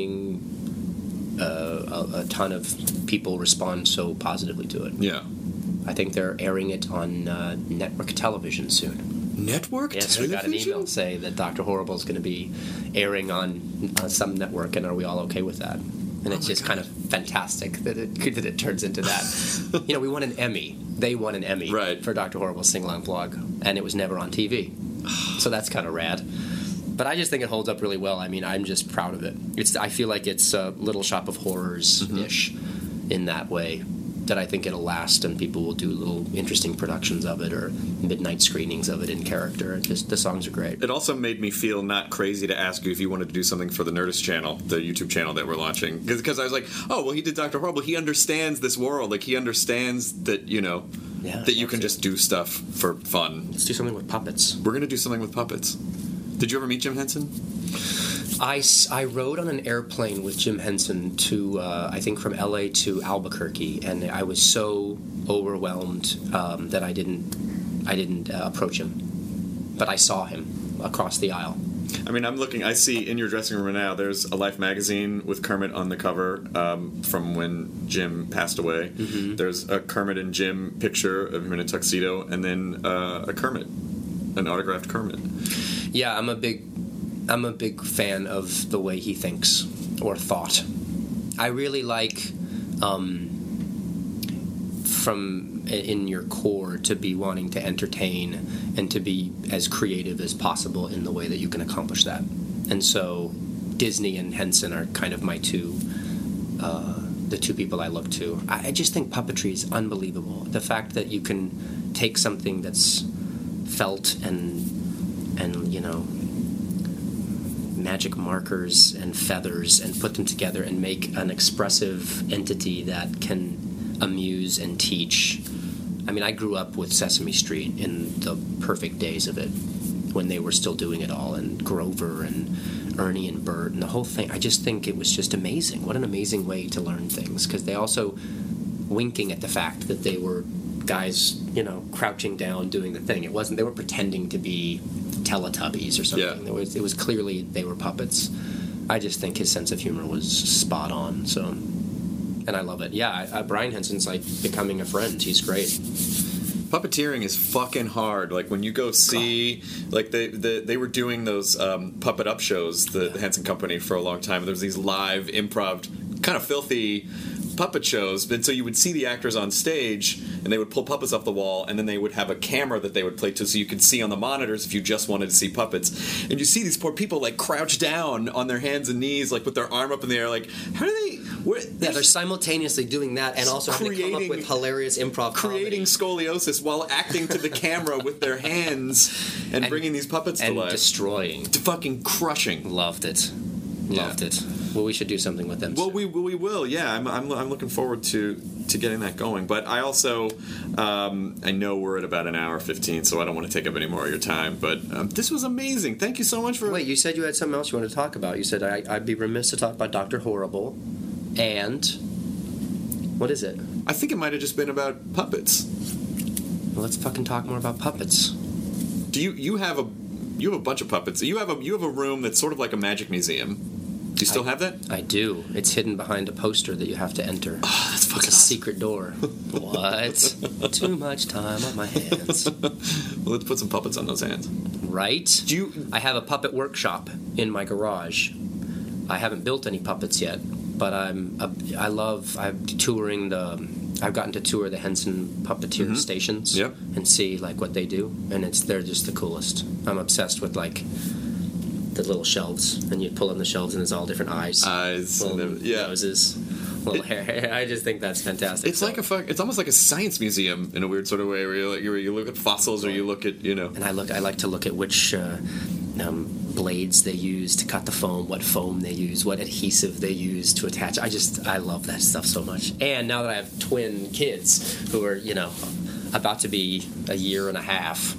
seeing uh, a, a ton of people respond so positively to it. Yeah. I think they're airing it on uh, network television soon. Network Yes, we got an television? email say that Doctor Horrible is going to be airing on uh, some network, and are we all okay with that? And it's just kind of fantastic that it that it turns into that. You know, we won an Emmy. They won an Emmy Right. for Doctor Horrible's Sing-Along Blog, and it was never on T V. So that's kind of rad. But I just think it holds up really well. I mean, I'm just proud of it. It's I feel like it's a Little Shop of Horrors-ish Mm-hmm. in that way. That I think it'll last, and people will do little interesting productions of it or midnight screenings of it in character. It just the songs are great. It also made me feel not crazy to ask you if you wanted to do something for the Nerdist channel, the YouTube channel that we're launching. Because I was like, oh, well, he did Doctor Horrible. He understands this world. Like, he understands that, you know, Yeah, that you can that's just do stuff for fun. Let's do something with puppets. We're going to do something with puppets. Did you ever meet Jim Henson? I, s- I rode on an airplane with Jim Henson to, uh, I think, from L A to Albuquerque, and I was so overwhelmed um, that I didn't I didn't uh, approach him. But I saw him across the aisle. I mean, I'm looking, I see in your dressing room now, there's a Life magazine with Kermit on the cover um, from when Jim passed away. Mm-hmm. There's a Kermit and Jim picture of him in a tuxedo, and then uh, a Kermit, an autographed Kermit. Yeah, I'm a big I'm a big fan of the way he thinks or thought. I really like um, from in your core to be wanting to entertain and to be as creative as possible in the way that you can accomplish that. And so Disney and Henson are kind of my two, uh, the two people I look to. I, I just think puppetry is unbelievable. The fact that you can take something that's felt and, and you know, magic markers and feathers and put them together and make an expressive entity that can amuse and teach. I mean, I grew up with Sesame Street in the perfect days of it when they were still doing it all, and Grover and Ernie and Bert and the whole thing. I just think it was just amazing. What an amazing way to learn things, because they also winking at the fact that they were guys, you know, crouching down doing the thing. It wasn't, they weren't pretending to be Teletubbies or something. Yeah. There was, it was clearly they were puppets. I just think his sense of humor was spot on, so... And I love it. Yeah, I, I, Brian Henson's like becoming a friend. He's great. Puppeteering is fucking hard. Like when you go see, like they they, they were doing those um, Puppet Up shows, the, the Henson Company, for a long time. There was these live improv, kind of filthy puppet shows, and so you would see the actors on stage, and they would pull puppets off the wall, and then they would have a camera that they would play to, so you could see on the monitors if you just wanted to see puppets. And you see these poor people like crouch down on their hands and knees, like with their arm up in the air, like how do they? Where, yeah, they're simultaneously doing that and also having to come up with hilarious improv creating comedy. Scoliosis while acting to the camera with their hands and, and bringing these puppets and to life. Destroying. To fucking crushing. Loved it. Loved yeah. it. Well, we should do something with them. Well, soon. we we will. Yeah, I'm, I'm I'm looking forward to to getting that going. But I also um, I know we're at about an hour fifteen, so I don't want to take up any more of your time. But um, this was amazing. Thank you so much for. Wait, you said you had something else you wanted to talk about. You said I, I'd be remiss to talk about Doctor Horrible, and what is it? I think it might have just been about puppets. Well, let's fucking talk more about puppets. Do you you have a you have a bunch of puppets? You have a you have a room that's sort of like a magic museum. Do you still I, have that? I do. It's hidden behind a poster that you have to enter. Oh, that's fucking It's a secret door. What? Too much time on my hands. Well, let's put some puppets on those hands. Right? Do you? I have a puppet workshop in my garage. I haven't built any puppets yet, but I'm. A, I love. I'm touring the. I've gotten to tour the Henson puppeteer Mm-hmm. stations. Yep. And see like what they do, and it's they're just the coolest. I'm obsessed with like. The little shelves, and you pull on the shelves, and it's all different eyes, Eyes, little and the- yeah. noses, little It- hair. I just think that's fantastic. It's So- like a fuck. It's almost like a science museum in a weird sort of way, where you like, you, you look at fossils or you look at you know. And I look. I like to look at which uh, um, blades they use to cut the foam, what foam they use, what adhesive they use to attach. I just I love that stuff so much. And now that I have twin kids who are you know about to be a year and a half,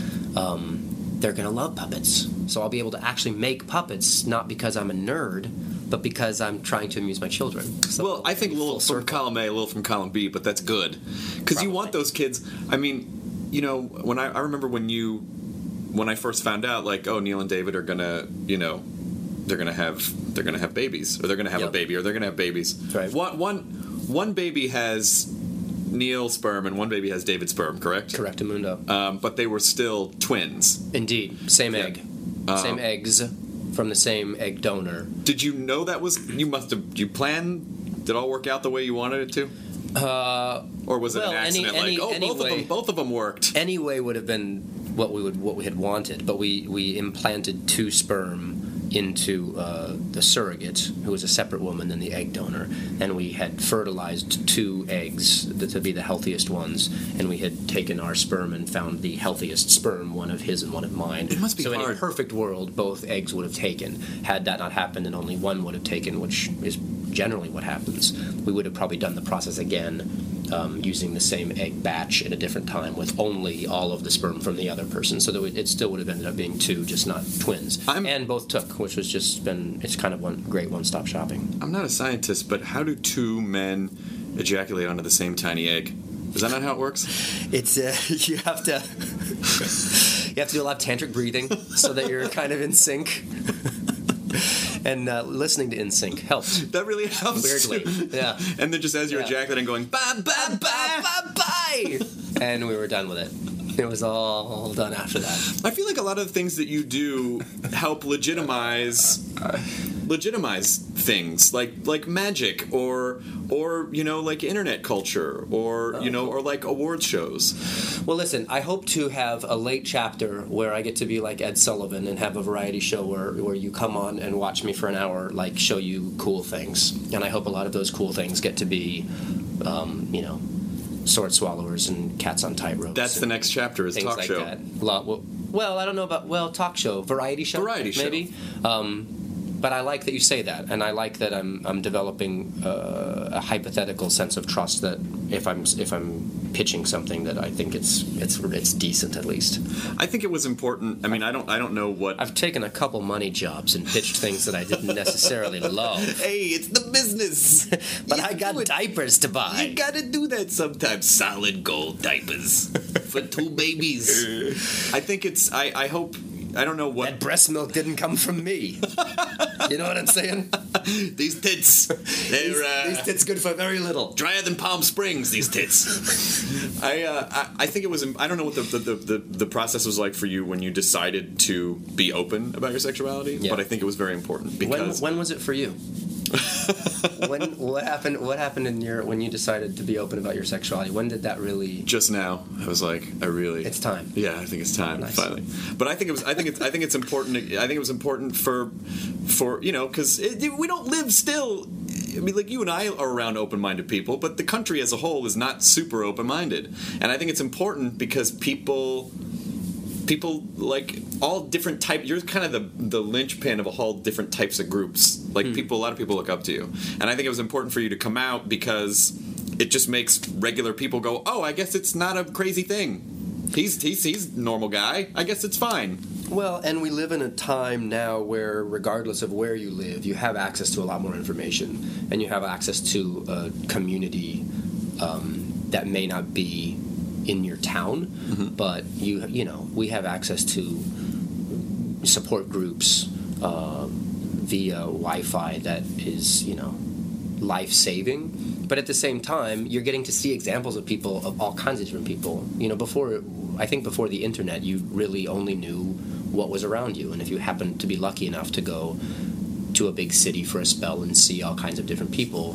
um, they're gonna love puppets. So I'll be able to actually make puppets, not because I'm a nerd, but because I'm trying to amuse my children. So Well, I think a little full from circle. column A, a little from column B, but that's good because you want Probably. those kids. I mean, you know, when I, I remember when you, when I first found out, like, oh, Neil and David are gonna, you know, they're gonna have, they're gonna have babies, or they're gonna have Yep. a baby, or they're gonna have babies. Right. One, one, one baby has Neil sperm, and one baby has David sperm. Correct. Correct, Amundo. Um, but they were still twins. Indeed, same Yeah. egg, Uh, same eggs from the same egg donor. Did you know that was? You must have. Did you plan? Did it all work out the way you wanted it to? Uh, Or was it Well, an any- accident? any- like, oh, both of anyway- them, both of them worked. anyway would have been what we would what we had wanted, but we we implanted two sperm into uh, the surrogate, who was a separate woman than the egg donor, and we had fertilized two eggs to be the healthiest ones, and we had taken our sperm and found the healthiest sperm, one of his and one of mine. It must be so in a hard. perfect world, both eggs would have taken. Had that not happened, and only one would have taken, which is generally what happens, we would have probably done the process again. Um, using the same egg batch at a different time with only all of the sperm from the other person, so that it, it still would have ended up being two, just not twins. I'm- and both took, which was just been it's kind of one great one-stop shopping. I'm not a scientist, but how do two men ejaculate onto the same tiny egg? Is that not how it works? It's uh, you have to you have to do a lot of tantric breathing so that you're kind of in sync. And uh, listening to In Sync helped. That really helps. Weirdly, too. yeah. And then just as you're Yeah. ejaculating, going bye bye bye. Bye bye. And we were done with it. It was all done after that. I feel like a lot of the things that you do help legitimize legitimize things like like magic or or you know like internet culture or oh, you know cool. or like awards shows. Well, listen, I hope to have a late chapter where I get to be like Ed Sullivan and have a variety show where where you come on and watch me for an hour, like show you cool things, and I hope a lot of those cool things get to be, um, you know, sword swallowers and cats on tight-ropes. That's the next chapter is talk like show. That. A lot. Well, well, I don't know about well talk show, variety show, variety show, maybe. Um, but I like that you say that, and I like that I'm I'm developing uh, a hypothetical sense of trust that if I'm if I'm pitching something that I think it's it's it's decent at least. I think it was important. I mean, I don't I don't know what I've taken a couple money jobs and pitched things that I didn't necessarily love. Hey, it's the business. But you I got diapers to buy. You gotta do that sometimes. Solid gold diapers for two babies. I think it's. I I hope. I don't know what. That breast milk didn't come from me. You know what I'm saying? These tits. They're, these, uh, these tits good for very little. Drier than Palm Springs, these tits. I, uh, I I think it was. I don't know what the the, the the process was like for you when you decided to be open about your sexuality, yeah. but I think it was very important because. When, when was it for you? when what happened? What happened in your when you decided to be open about your sexuality? When did that really? Just now. I was like, I really. It's time. Yeah, I think it's time nice. finally. But I think it was. I think it's. I think it's important. I think it was important for, for you know, because we don't live still. I mean, like you and I are around open-minded people, but the country as a whole is not super open-minded, and I think it's important because people. People like all different type. You're kind of the the linchpin of a whole different types of groups. Like mm. people, a lot of people look up to you, and I think it was important for you to come out because it just makes regular people go, "Oh, I guess it's not a crazy thing. He's he's he's a normal guy. I guess it's fine." Well, and we live in a time now where, regardless of where you live, you have access to a lot more information, and you have access to a community um, that may not be in your town, mm-hmm. but you you know we have access to support groups uh, via Wi-Fi that is you know life-saving. But at the same time, you're getting to see examples of people of all kinds of different people. You know, before I think before the internet, you really only knew what was around you, and if you happened to be lucky enough to go to a big city for a spell and see all kinds of different people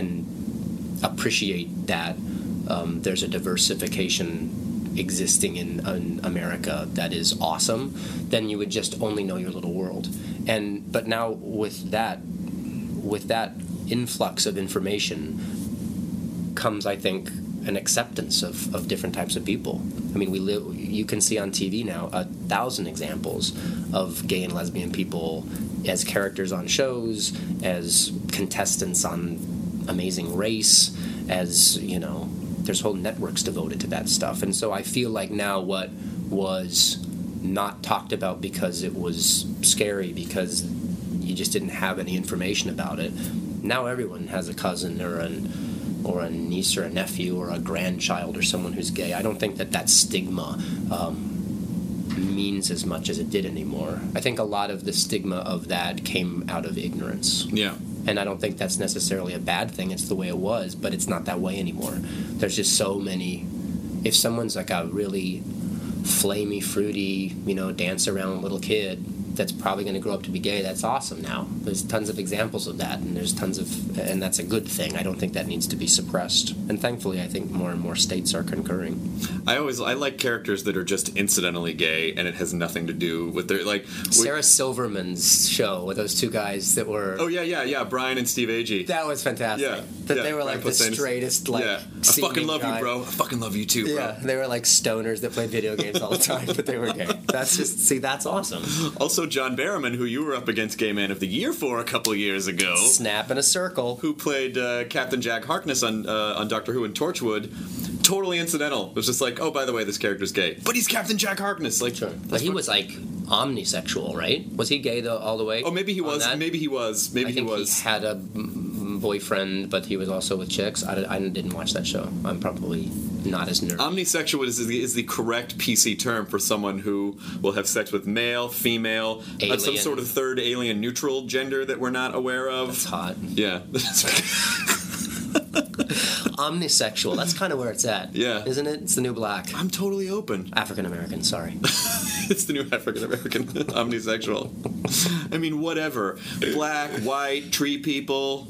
and appreciate that. Um, there's a diversification existing in, in America that is awesome, then you would just only know your little world. And but now with that, with that influx of information comes, I think, an acceptance of, of different types of people. I mean, we live. You can see on T V now a thousand examples of gay and lesbian people as characters on shows, as contestants on Amazing Race, as you know. There's whole networks devoted to that stuff. And so I feel like now what was not talked about because it was scary, because you just didn't have any information about it, now everyone has a cousin or an or a niece or a nephew or a grandchild or someone who's gay. I don't think that that stigma um, means as much as it did anymore. I think a lot of the stigma of that came out of ignorance. Yeah. And I don't think that's necessarily a bad thing. It's the way it was, but it's not that way anymore. There's just so many. If someone's like a really flamey, fruity, you know, dance around little kid that's probably going to grow up to be gay, that's awesome now. There's tons of examples of that, and there's tons of, and that's a good thing. I don't think that needs to be suppressed. And thankfully, I think more and more states are concurring. I always, I like characters that are just incidentally gay, and it has nothing to do with their, like... Sarah Silverman's show with those two guys that were... Oh, yeah, yeah, yeah, Brian and Steve Agee. That was fantastic. Yeah. That yeah, they were like Brian the straightest, like... Yeah. I fucking love guy. you, bro. I fucking love you too, bro. Yeah, they were like stoners that played video games all the time, but they were gay. That's just, see, that's awesome. Also, John Barrowman, who you were up against Gay Man of the Year for a couple years ago. Snap in a circle. Who played uh, Captain Jack Harkness on uh, on Doctor Who and Torchwood. Totally incidental. It was just like, oh, by the way, this character's gay. But he's Captain Jack Harkness. Like, sure. But he was like omnisexual, right? Was he gay though, all the way? Oh, maybe he was. That? Maybe he was. Maybe I think he was. He had a boyfriend, but he was also with chicks. I, I didn't watch that show. I'm probably not as nerdy. Omnisexual is the, is the correct P C term for someone who will have sex with male, female, uh, some sort of third alien neutral gender that we're not aware of. That's hot. Yeah. Omnisexual. That's kind of where it's at. Yeah. Isn't it? It's the new black. I'm totally open. African American, sorry. It's the new African American omnisexual. I mean, whatever. Black, white, tree people,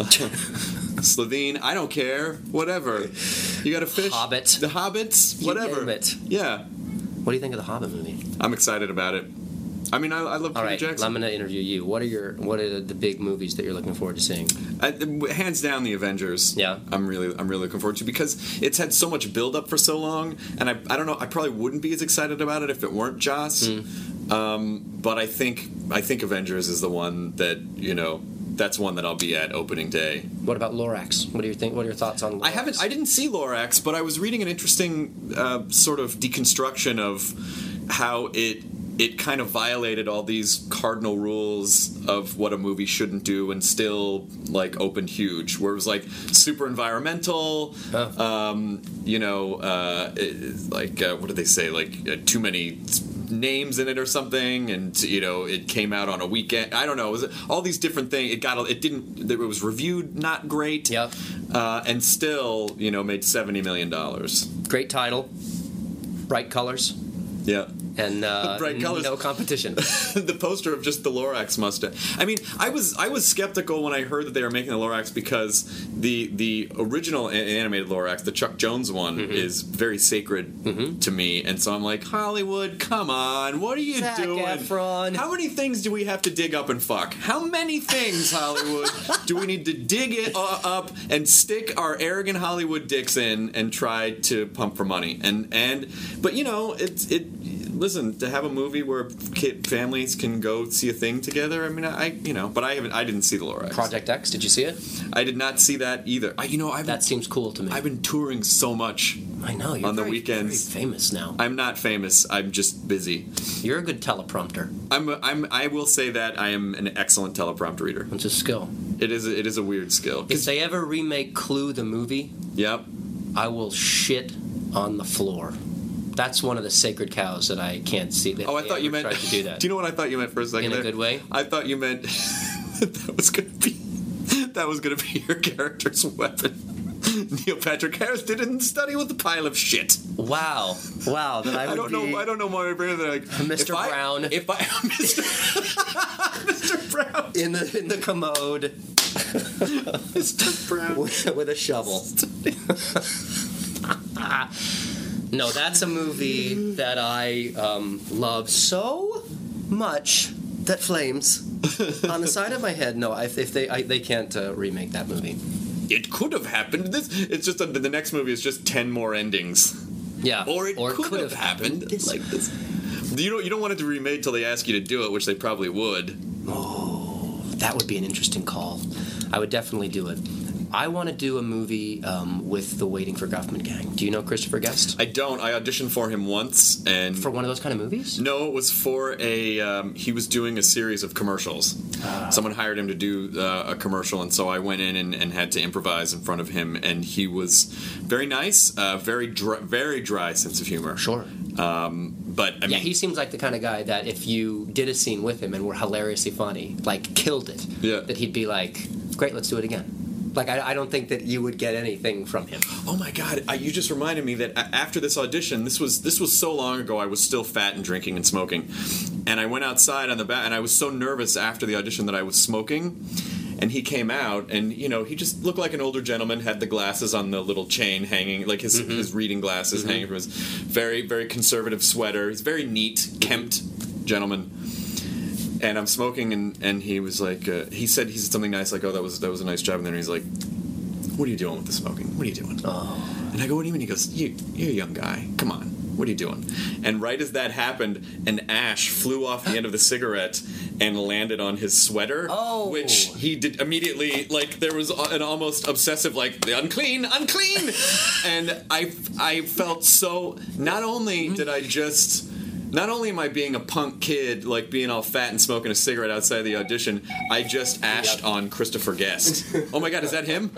Slovene, I don't care. Whatever. You got a fish? Hobbit. The Hobbits? You Whatever. name it. Yeah. What do you think of the Hobbit movie? I'm excited about it. I mean, I, I love Peter All right, Jackson. I'm going to interview you. What are your What are the big movies that you're looking forward to seeing? I, hands down, the Avengers. Yeah. I'm really, I'm really looking forward to because it's had so much build up for so long, and I, I don't know, I probably wouldn't be as excited about it if it weren't Joss. Mm. Um, but I think, I think Avengers is the one that you know. That's one that I'll be at opening day. What about Lorax? What do you think? What are your thoughts on Lorax? I haven't. I didn't see Lorax, but I was reading an interesting uh, sort of deconstruction of how it. It kind of violated all these cardinal rules of what a movie shouldn't do and still, like, opened huge. Where it was, like, super environmental, huh. um, you know, uh, it, like, uh, what did they say? Like, uh, too many names in it or something, and, you know, it came out on a weekend. I don't know. It was all these different things. It got, it didn't, it was reviewed not great. Yep. Uh, and still, you know, made seventy million dollars. Great title. Bright colors. Yeah. And uh, Bright colors. No competition. The poster of just the Lorax mustache. I mean, I was I was skeptical when I heard that they were making the Lorax because the the original animated Lorax, the Chuck Jones one, mm-hmm. is very sacred mm-hmm. to me, and so I'm like, Hollywood, come on, what are you Zac doing? Efron. How many things do we have to dig up and fuck? How many things, Hollywood, do we need to dig it uh, up and stick our arrogant Hollywood dicks in and try to pump for money? And and but you know, it's it. Listen, to have a movie where kid families can go see a thing together. I mean, I you know, but I haven't. I didn't see the Lorax. Project X. Did you see it? I did not see that either. I, you know, I've that been, seems cool to me. I've been touring so much. I know you're on the very, weekends. Very famous now. I'm not famous. I'm just busy. You're a good teleprompter. I'm. A, I'm. I will say that I am an excellent teleprompter reader. It's a skill. It is. A, it is a weird skill. If they ever remake Clue the movie, yep, I will shit on the floor. That's one of the sacred cows that I can't see. That oh, I thought you meant. Tried to do that. Do you know what I thought you meant for a second? In a there? good way. I thought you meant that was going to be that was going to be your character's weapon. Neil Patrick Harris didn't study with a pile of shit. Wow, wow. That I, would I don't be know. I don't know more than like Mister if Brown. I, if I Mister Mister Brown in the in the commode, Mister Brown with, with a shovel. No, that's a movie that I um, love so much that flames on the side of my head. No, if, if they I, they can't uh, remake that movie. It could have happened. This it's just a, the next movie is just ten more endings. Yeah, or it or could, could have, have happened, happened. This. like this. You don't you don't want it to be remade till they ask you to do it, which they probably would. Oh, that would be an interesting call. I would definitely do it. I want to do a movie um, with the Waiting for Guffman gang. Do you know Christopher Guest? I don't. I auditioned for him once, and for one of those kind of movies. No, it was for a. Um, he was doing a series of commercials. Uh, Someone hired him to do uh, a commercial, and so I went in and, and had to improvise in front of him. And he was very nice, uh, very dry, very dry sense of humor. Sure. Um, but I mean, yeah, he seems like the kind of guy that if you did a scene with him and were hilariously funny, like killed it, yeah. that he'd be like, "Great, let's do it again." Like, I, I don't think that you would get anything from him. Oh my God! I, you just reminded me that after this audition, this was this was so long ago. I was still fat and drinking and smoking, and I went outside on the back, and I was so nervous after the audition that I was smoking. And he came out, and you know, he just looked like an older gentleman. Had the glasses on the little chain hanging, like his mm-hmm. his reading glasses mm-hmm. hanging from his very very conservative sweater. He's very neat, kempt gentleman. And I'm smoking, and, and he was like, uh, he said he said something nice, like, oh, that was that was a nice job. And then he's like, what are you doing with the smoking? What are you doing? Oh. And I go, what do you mean? He goes, you, you're a young guy. Come on. What are you doing? And right as that happened, an ash flew off the end of the cigarette and landed on his sweater. Oh. Which he did immediately, like, there was an almost obsessive, like, the unclean, unclean! And I, I felt so, not only did I just... Not only am I being a punk kid, like being all fat and smoking a cigarette outside the audition, I just ashed yep. on Christopher Guest. Oh my God, is that him?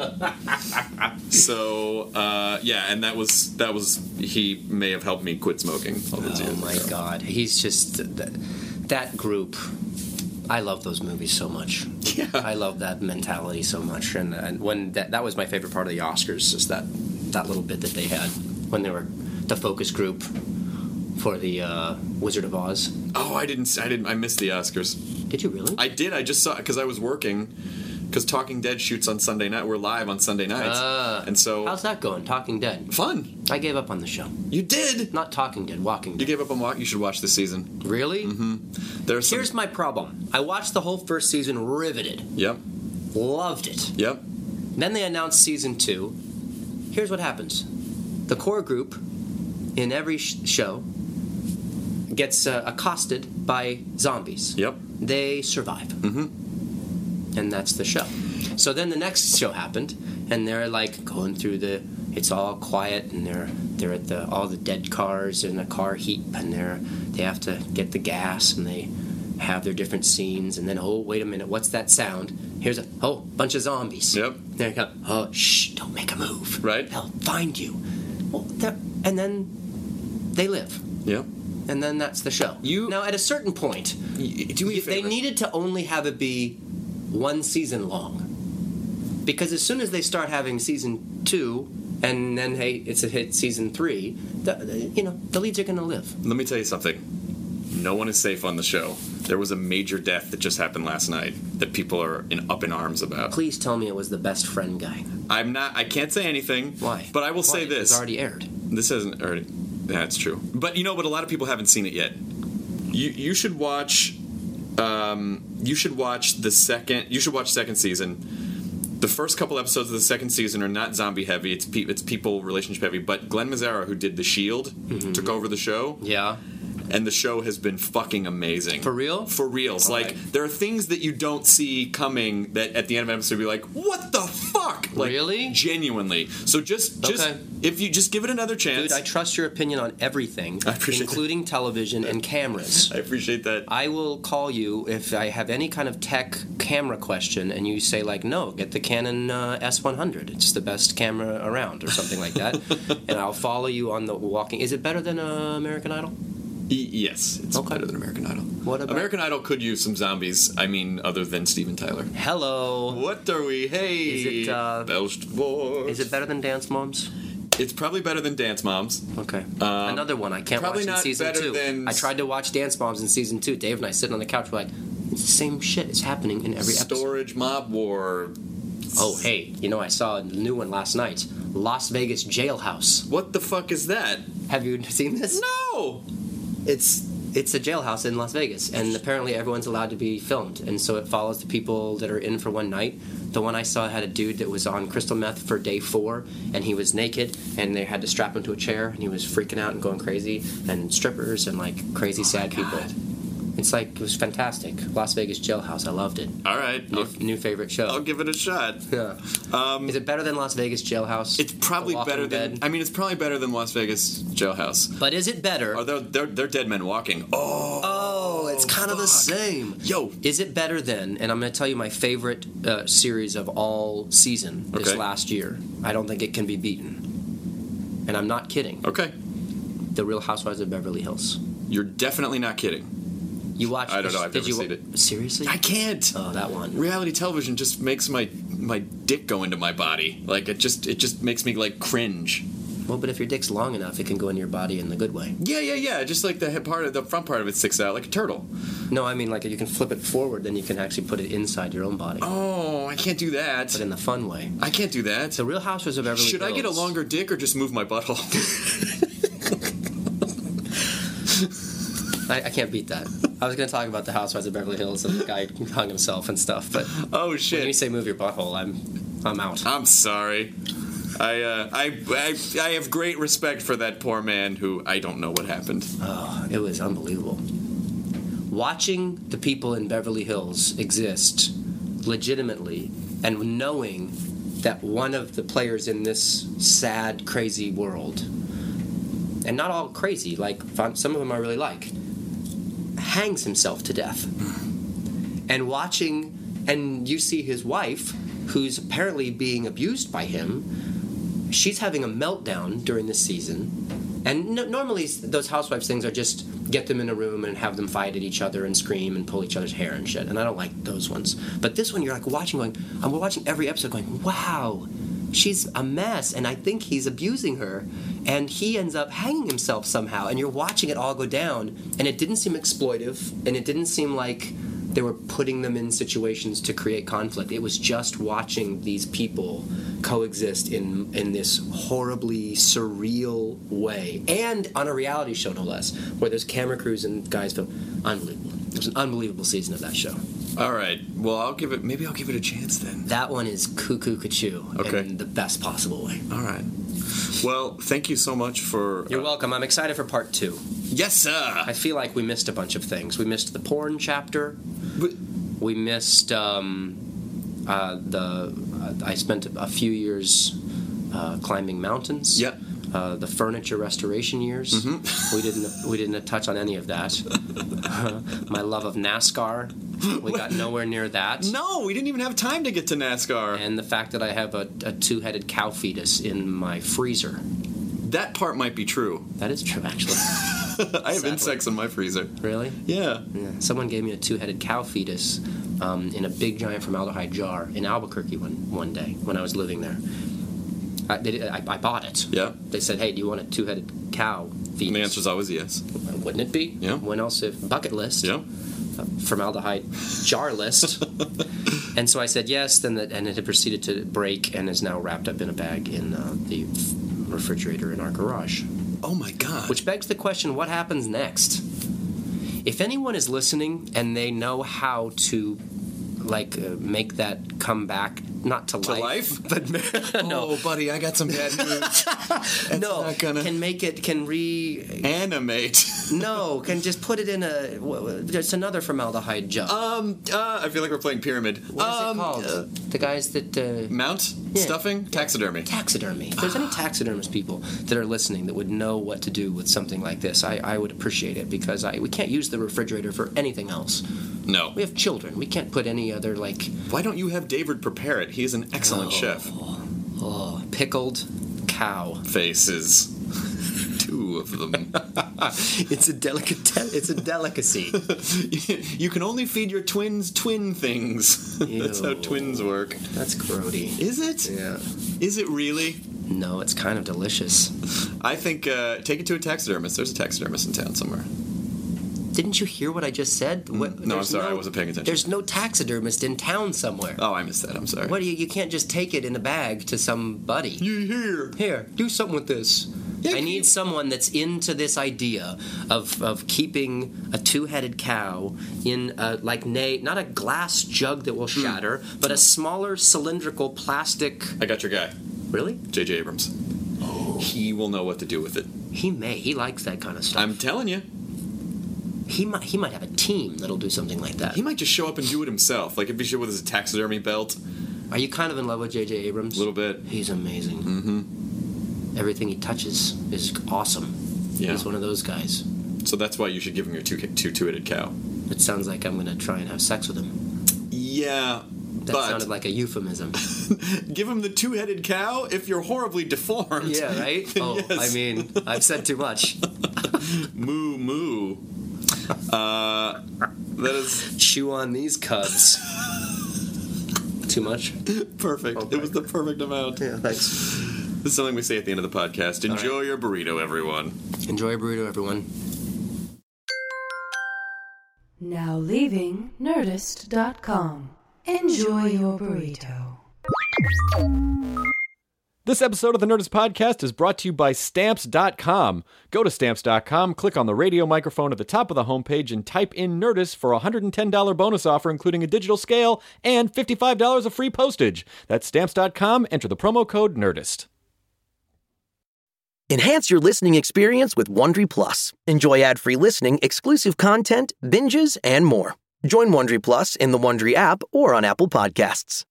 So uh, yeah, and that was that was he may have helped me quit smoking all those oh years my ago. God, he's just that, that group. I love those movies so much. Yeah. I love that mentality so much. And, and when that that was my favorite part of the Oscars, is that that little bit that they had when they were the focus group for the uh, Wizard of Oz. Oh, I didn't. I didn't. I missed the Oscars. Did you really? I did. I just saw because I was working. Because Talking Dead shoots on Sunday night. We're live on Sunday nights, Uh, and so how's that going? Talking Dead. fun. I gave up on the show. You did. Not Talking Dead, Walking You Dead. gave up on what? You should watch this season. Really? Mm-hmm. There's some, Here's my problem. I watched the whole first season, riveted, Yep. loved it. Yep. Then they announced season two. Here's what happens: the core group in every sh- show gets uh, accosted by zombies. Yep. They survive. Mm-hmm. And that's the show. So then the next show happened, and they're like going through the. It's all quiet, and they're they're at the all the dead cars in the car heap, and they're they have to get the gas, and they have their different scenes, and then oh wait a minute, what's that sound? Here's a oh bunch of zombies. Yep. There you go. Oh shh, don't make a move. Right. They'll find you. Well, they're- and then they live. Yep. And then that's the show. You- now at a certain point, Y- do me a you- they favor. needed to only have it be one season long, because as soon as they start having season two, and then hey, it's a hit season three, the, the, you know the leads are going to live. Let me tell you something. No one is safe on the show. There was a major death that just happened last night that people are in, up in arms about. Please tell me it was the best friend guy. I'm not. I can't say anything. Why? But I will Why? say this. It's already aired. This hasn't already. That's true. But you know, but a lot of people haven't seen it yet. You you should watch. Um, you should watch the second. You should watch second season. The first couple episodes of the second season are not zombie heavy. It's pe- it's people relationship heavy. But Glenn Mazzara, who did The Shield, Mm-hmm. took over the show. Yeah. And the show has been fucking amazing. For real? For reals. All Like, right. there are things that you don't see coming that at the end of an episode you'll be like, what the fuck? Like, Really? Genuinely. So just, just Okay. if you just give it another chance. Dude, I trust your opinion on everything, I appreciate including television and cameras. I appreciate that. I will call you if I have any kind of tech camera question, and you say like, "No, get the Canon uh, S one hundred. It's the best camera around," or something like that, and I'll follow you on the walking. Is it better than uh, American Idol? E- yes, it's Okay. better than American Idol. What about American Idol could use some zombies. I mean, other than Steven Tyler. Hello? What are we? Hey, Is it, uh, Belfort. Is it better than Dance Moms? It's probably better than Dance Moms. Okay. Um, Another one I can't probably watch in not season better two. than- I tried to watch Dance Moms in season two. Dave and I sitting on the couch, we're like, it's the same shit. It's happening in every episode. Storage Mob War. Oh, hey, you know, I saw a new one last night. Las Vegas Jailhouse. What the fuck is that? Have you seen this? No. It's it's a jailhouse in Las Vegas, and apparently everyone's allowed to be filmed, and so it follows the people that are in for one night. The one I saw had a dude that was on crystal meth for day four, and he was naked, and they had to strap him to a chair, and he was freaking out and going crazy, and strippers and like crazy sad people. It's like, it was fantastic. Las Vegas Jailhouse, I loved it. All right. New, I'll, new favorite show. I'll give it a shot. Yeah. Um, Is it better than Las Vegas Jailhouse? It's probably The Walking better than. Dead? I mean, it's probably better than Las Vegas Jailhouse. But is it better? Or they're, they're, they're dead men walking. Oh. Oh, it's kind of the same. Yo. Is it better than, and I'm going to tell you my favorite uh, series of all season this Okay. last year. I don't think it can be beaten. And I'm not kidding. Okay. The Real Housewives of Beverly Hills. You're definitely not kidding. You watched I don't know, I've did never you, seen it. Seriously? I can't. Oh, that one. Reality television just makes my my dick go into my body. Like it just it just makes me like cringe. Well, but if your dick's long enough, it can go in your body in the good way. Yeah, yeah, yeah. Just like the head part of the front part of it sticks out like a turtle. No, I mean like you can flip it forward, then you can actually put it inside your own body. Oh, I can't do that. But in the fun way. I can't do that. The Real Housewives of Beverly Should Hills. I get a longer dick or just move my butthole? I, I can't beat that. I was going to talk about the Housewives of Beverly Hills and the guy hung himself and stuff, but Oh when shit. you say move your butthole, I'm I'm out. I'm sorry. I, uh, I I I have great respect for that poor man who I don't know what happened. Oh, it was unbelievable. Watching the people in Beverly Hills exist legitimately and knowing that one of the players in this sad, crazy world, and not all crazy, like some of them I really like, hangs himself to death. And watching, and you see his wife, who's apparently being abused by him, she's having a meltdown during this season, And no, normally those housewives things are just get them in a room and have them fight at each other and scream and pull each other's hair and shit. And I don't like those ones. But this one, you're like watching, going, I'm watching every episode, going, wow, she's a mess, and I think he's abusing her, and he ends up hanging himself somehow. And you're watching it all go down, and it didn't seem exploitive, and it didn't seem like they were putting them in situations to create conflict. It was just watching these people coexist in in this horribly surreal way, and on a reality show, no less, where there's camera crews and guys film. Unbelievable. It was an unbelievable season of that show. All right. Well, I'll give it. Maybe I'll give it a chance then. That one is cuckoo cuckoo Okay. in the best possible way. All right. Well, thank you so much for. You're uh, welcome. I'm excited for part two. Yes, sir. I feel like we missed a bunch of things. We missed the porn chapter. But- We missed um, uh, the. Uh, I spent a few years uh, climbing mountains. Yep. Uh, the furniture restoration years. Mm-hmm. We didn't. We didn't touch on any of that. My love of NASCAR. We got nowhere near that. No, we didn't even have time to get to NASCAR. And the fact that I have a, a two-headed cow fetus in my freezer. That part might be true. That is true, actually. I have Sadly. insects in my freezer. Really? Yeah. Yeah. Someone gave me a two-headed cow fetus um, in a big giant formaldehyde jar in Albuquerque one one day when I was living there. I, they, did- I, I bought it. Yeah. They said, "Hey, do you want a two-headed cow fetus?" And the answer's always yes. Wouldn't it be? Yeah. When else if bucket list? Yeah. Uh, formaldehyde jar list. And so I said yes. Then the, and it had proceeded to break and is now wrapped up in a bag in uh, the refrigerator in our garage. Oh my God. Which begs the question, what happens next? If anyone is listening and they know how to, like, uh, make that come back, not to, To life, life? but no, Oh, buddy, I got some bad news. That's no, not gonna can make it, can re, animate. no, can just put it in a, w- w- just another formaldehyde jar. um, uh, I feel like we're playing pyramid. what is um, it called? uh, the guys that uh, mount Yeah. stuffing taxidermy. taxidermy. If there's any taxidermist people that are listening that would know what to do with something like this, I, I would appreciate it, because I we can't use the refrigerator for anything else. No. We have children. We can't put any other, like, Why don't you have David prepare it? He is an excellent chef. oh, pickled cow. Faces. Two of them. It's a delicate. It's a delicacy. You can only feed your twins twin things. That's how Ew. twins work. That's grody. Is it? Yeah. Is it really? No, it's kind of delicious. I think uh, take it to a taxidermist. There's a taxidermist in town somewhere. Didn't you hear what I just said? What, no, I'm there's sorry, I wasn't paying attention. There's no taxidermist in town somewhere. Oh, I missed that. I'm sorry. What do you? You can't just take it in a bag to somebody. You hear? Here, do something with this. Yeah, I can need you- someone that's into this idea of of keeping a two-headed cow in a, like na- not a glass jug that will shatter, but a smaller cylindrical plastic. I got your guy, Really? J J Abrams. Oh. He will know what to do with it. He may. He likes that kind of stuff. I'm telling you. he might. He might have a team that'll do something like that. He might just show up and do it himself. Like if he showed with his taxidermy belt. Are you kind of in love with J J Abrams? A little bit. He's amazing. Mm-hmm. Everything he touches is awesome. Yeah. He's one of those guys. So that's why you should give him your two two two-headed cow. It sounds like I'm going to try and have sex with him. Yeah, That but sounded like a euphemism. give him the two-headed cow if you're horribly deformed. Yeah, right? then Oh, yes. I mean, I've said too much. moo moo. Uh, that is Chew on these cubs. Too much? perfect. Okay. It was the perfect amount. Yeah, thanks. This is something we say at the end of the podcast. Enjoy your burrito, everyone. Enjoy a burrito, everyone. Now leaving Nerdist dot com. Enjoy your burrito. This episode of the Nerdist Podcast is brought to you by Stamps dot com. Go to Stamps dot com, click on the radio microphone at the top of the homepage, and type in Nerdist for a one hundred ten dollars bonus offer, including a digital scale and fifty-five dollars of free postage. That's Stamps dot com. Enter the promo code NERDIST. Enhance your listening experience with Wondery Plus. Enjoy ad-free listening, exclusive content, binges, and more. Join Wondery Plus in the Wondery app or on Apple Podcasts.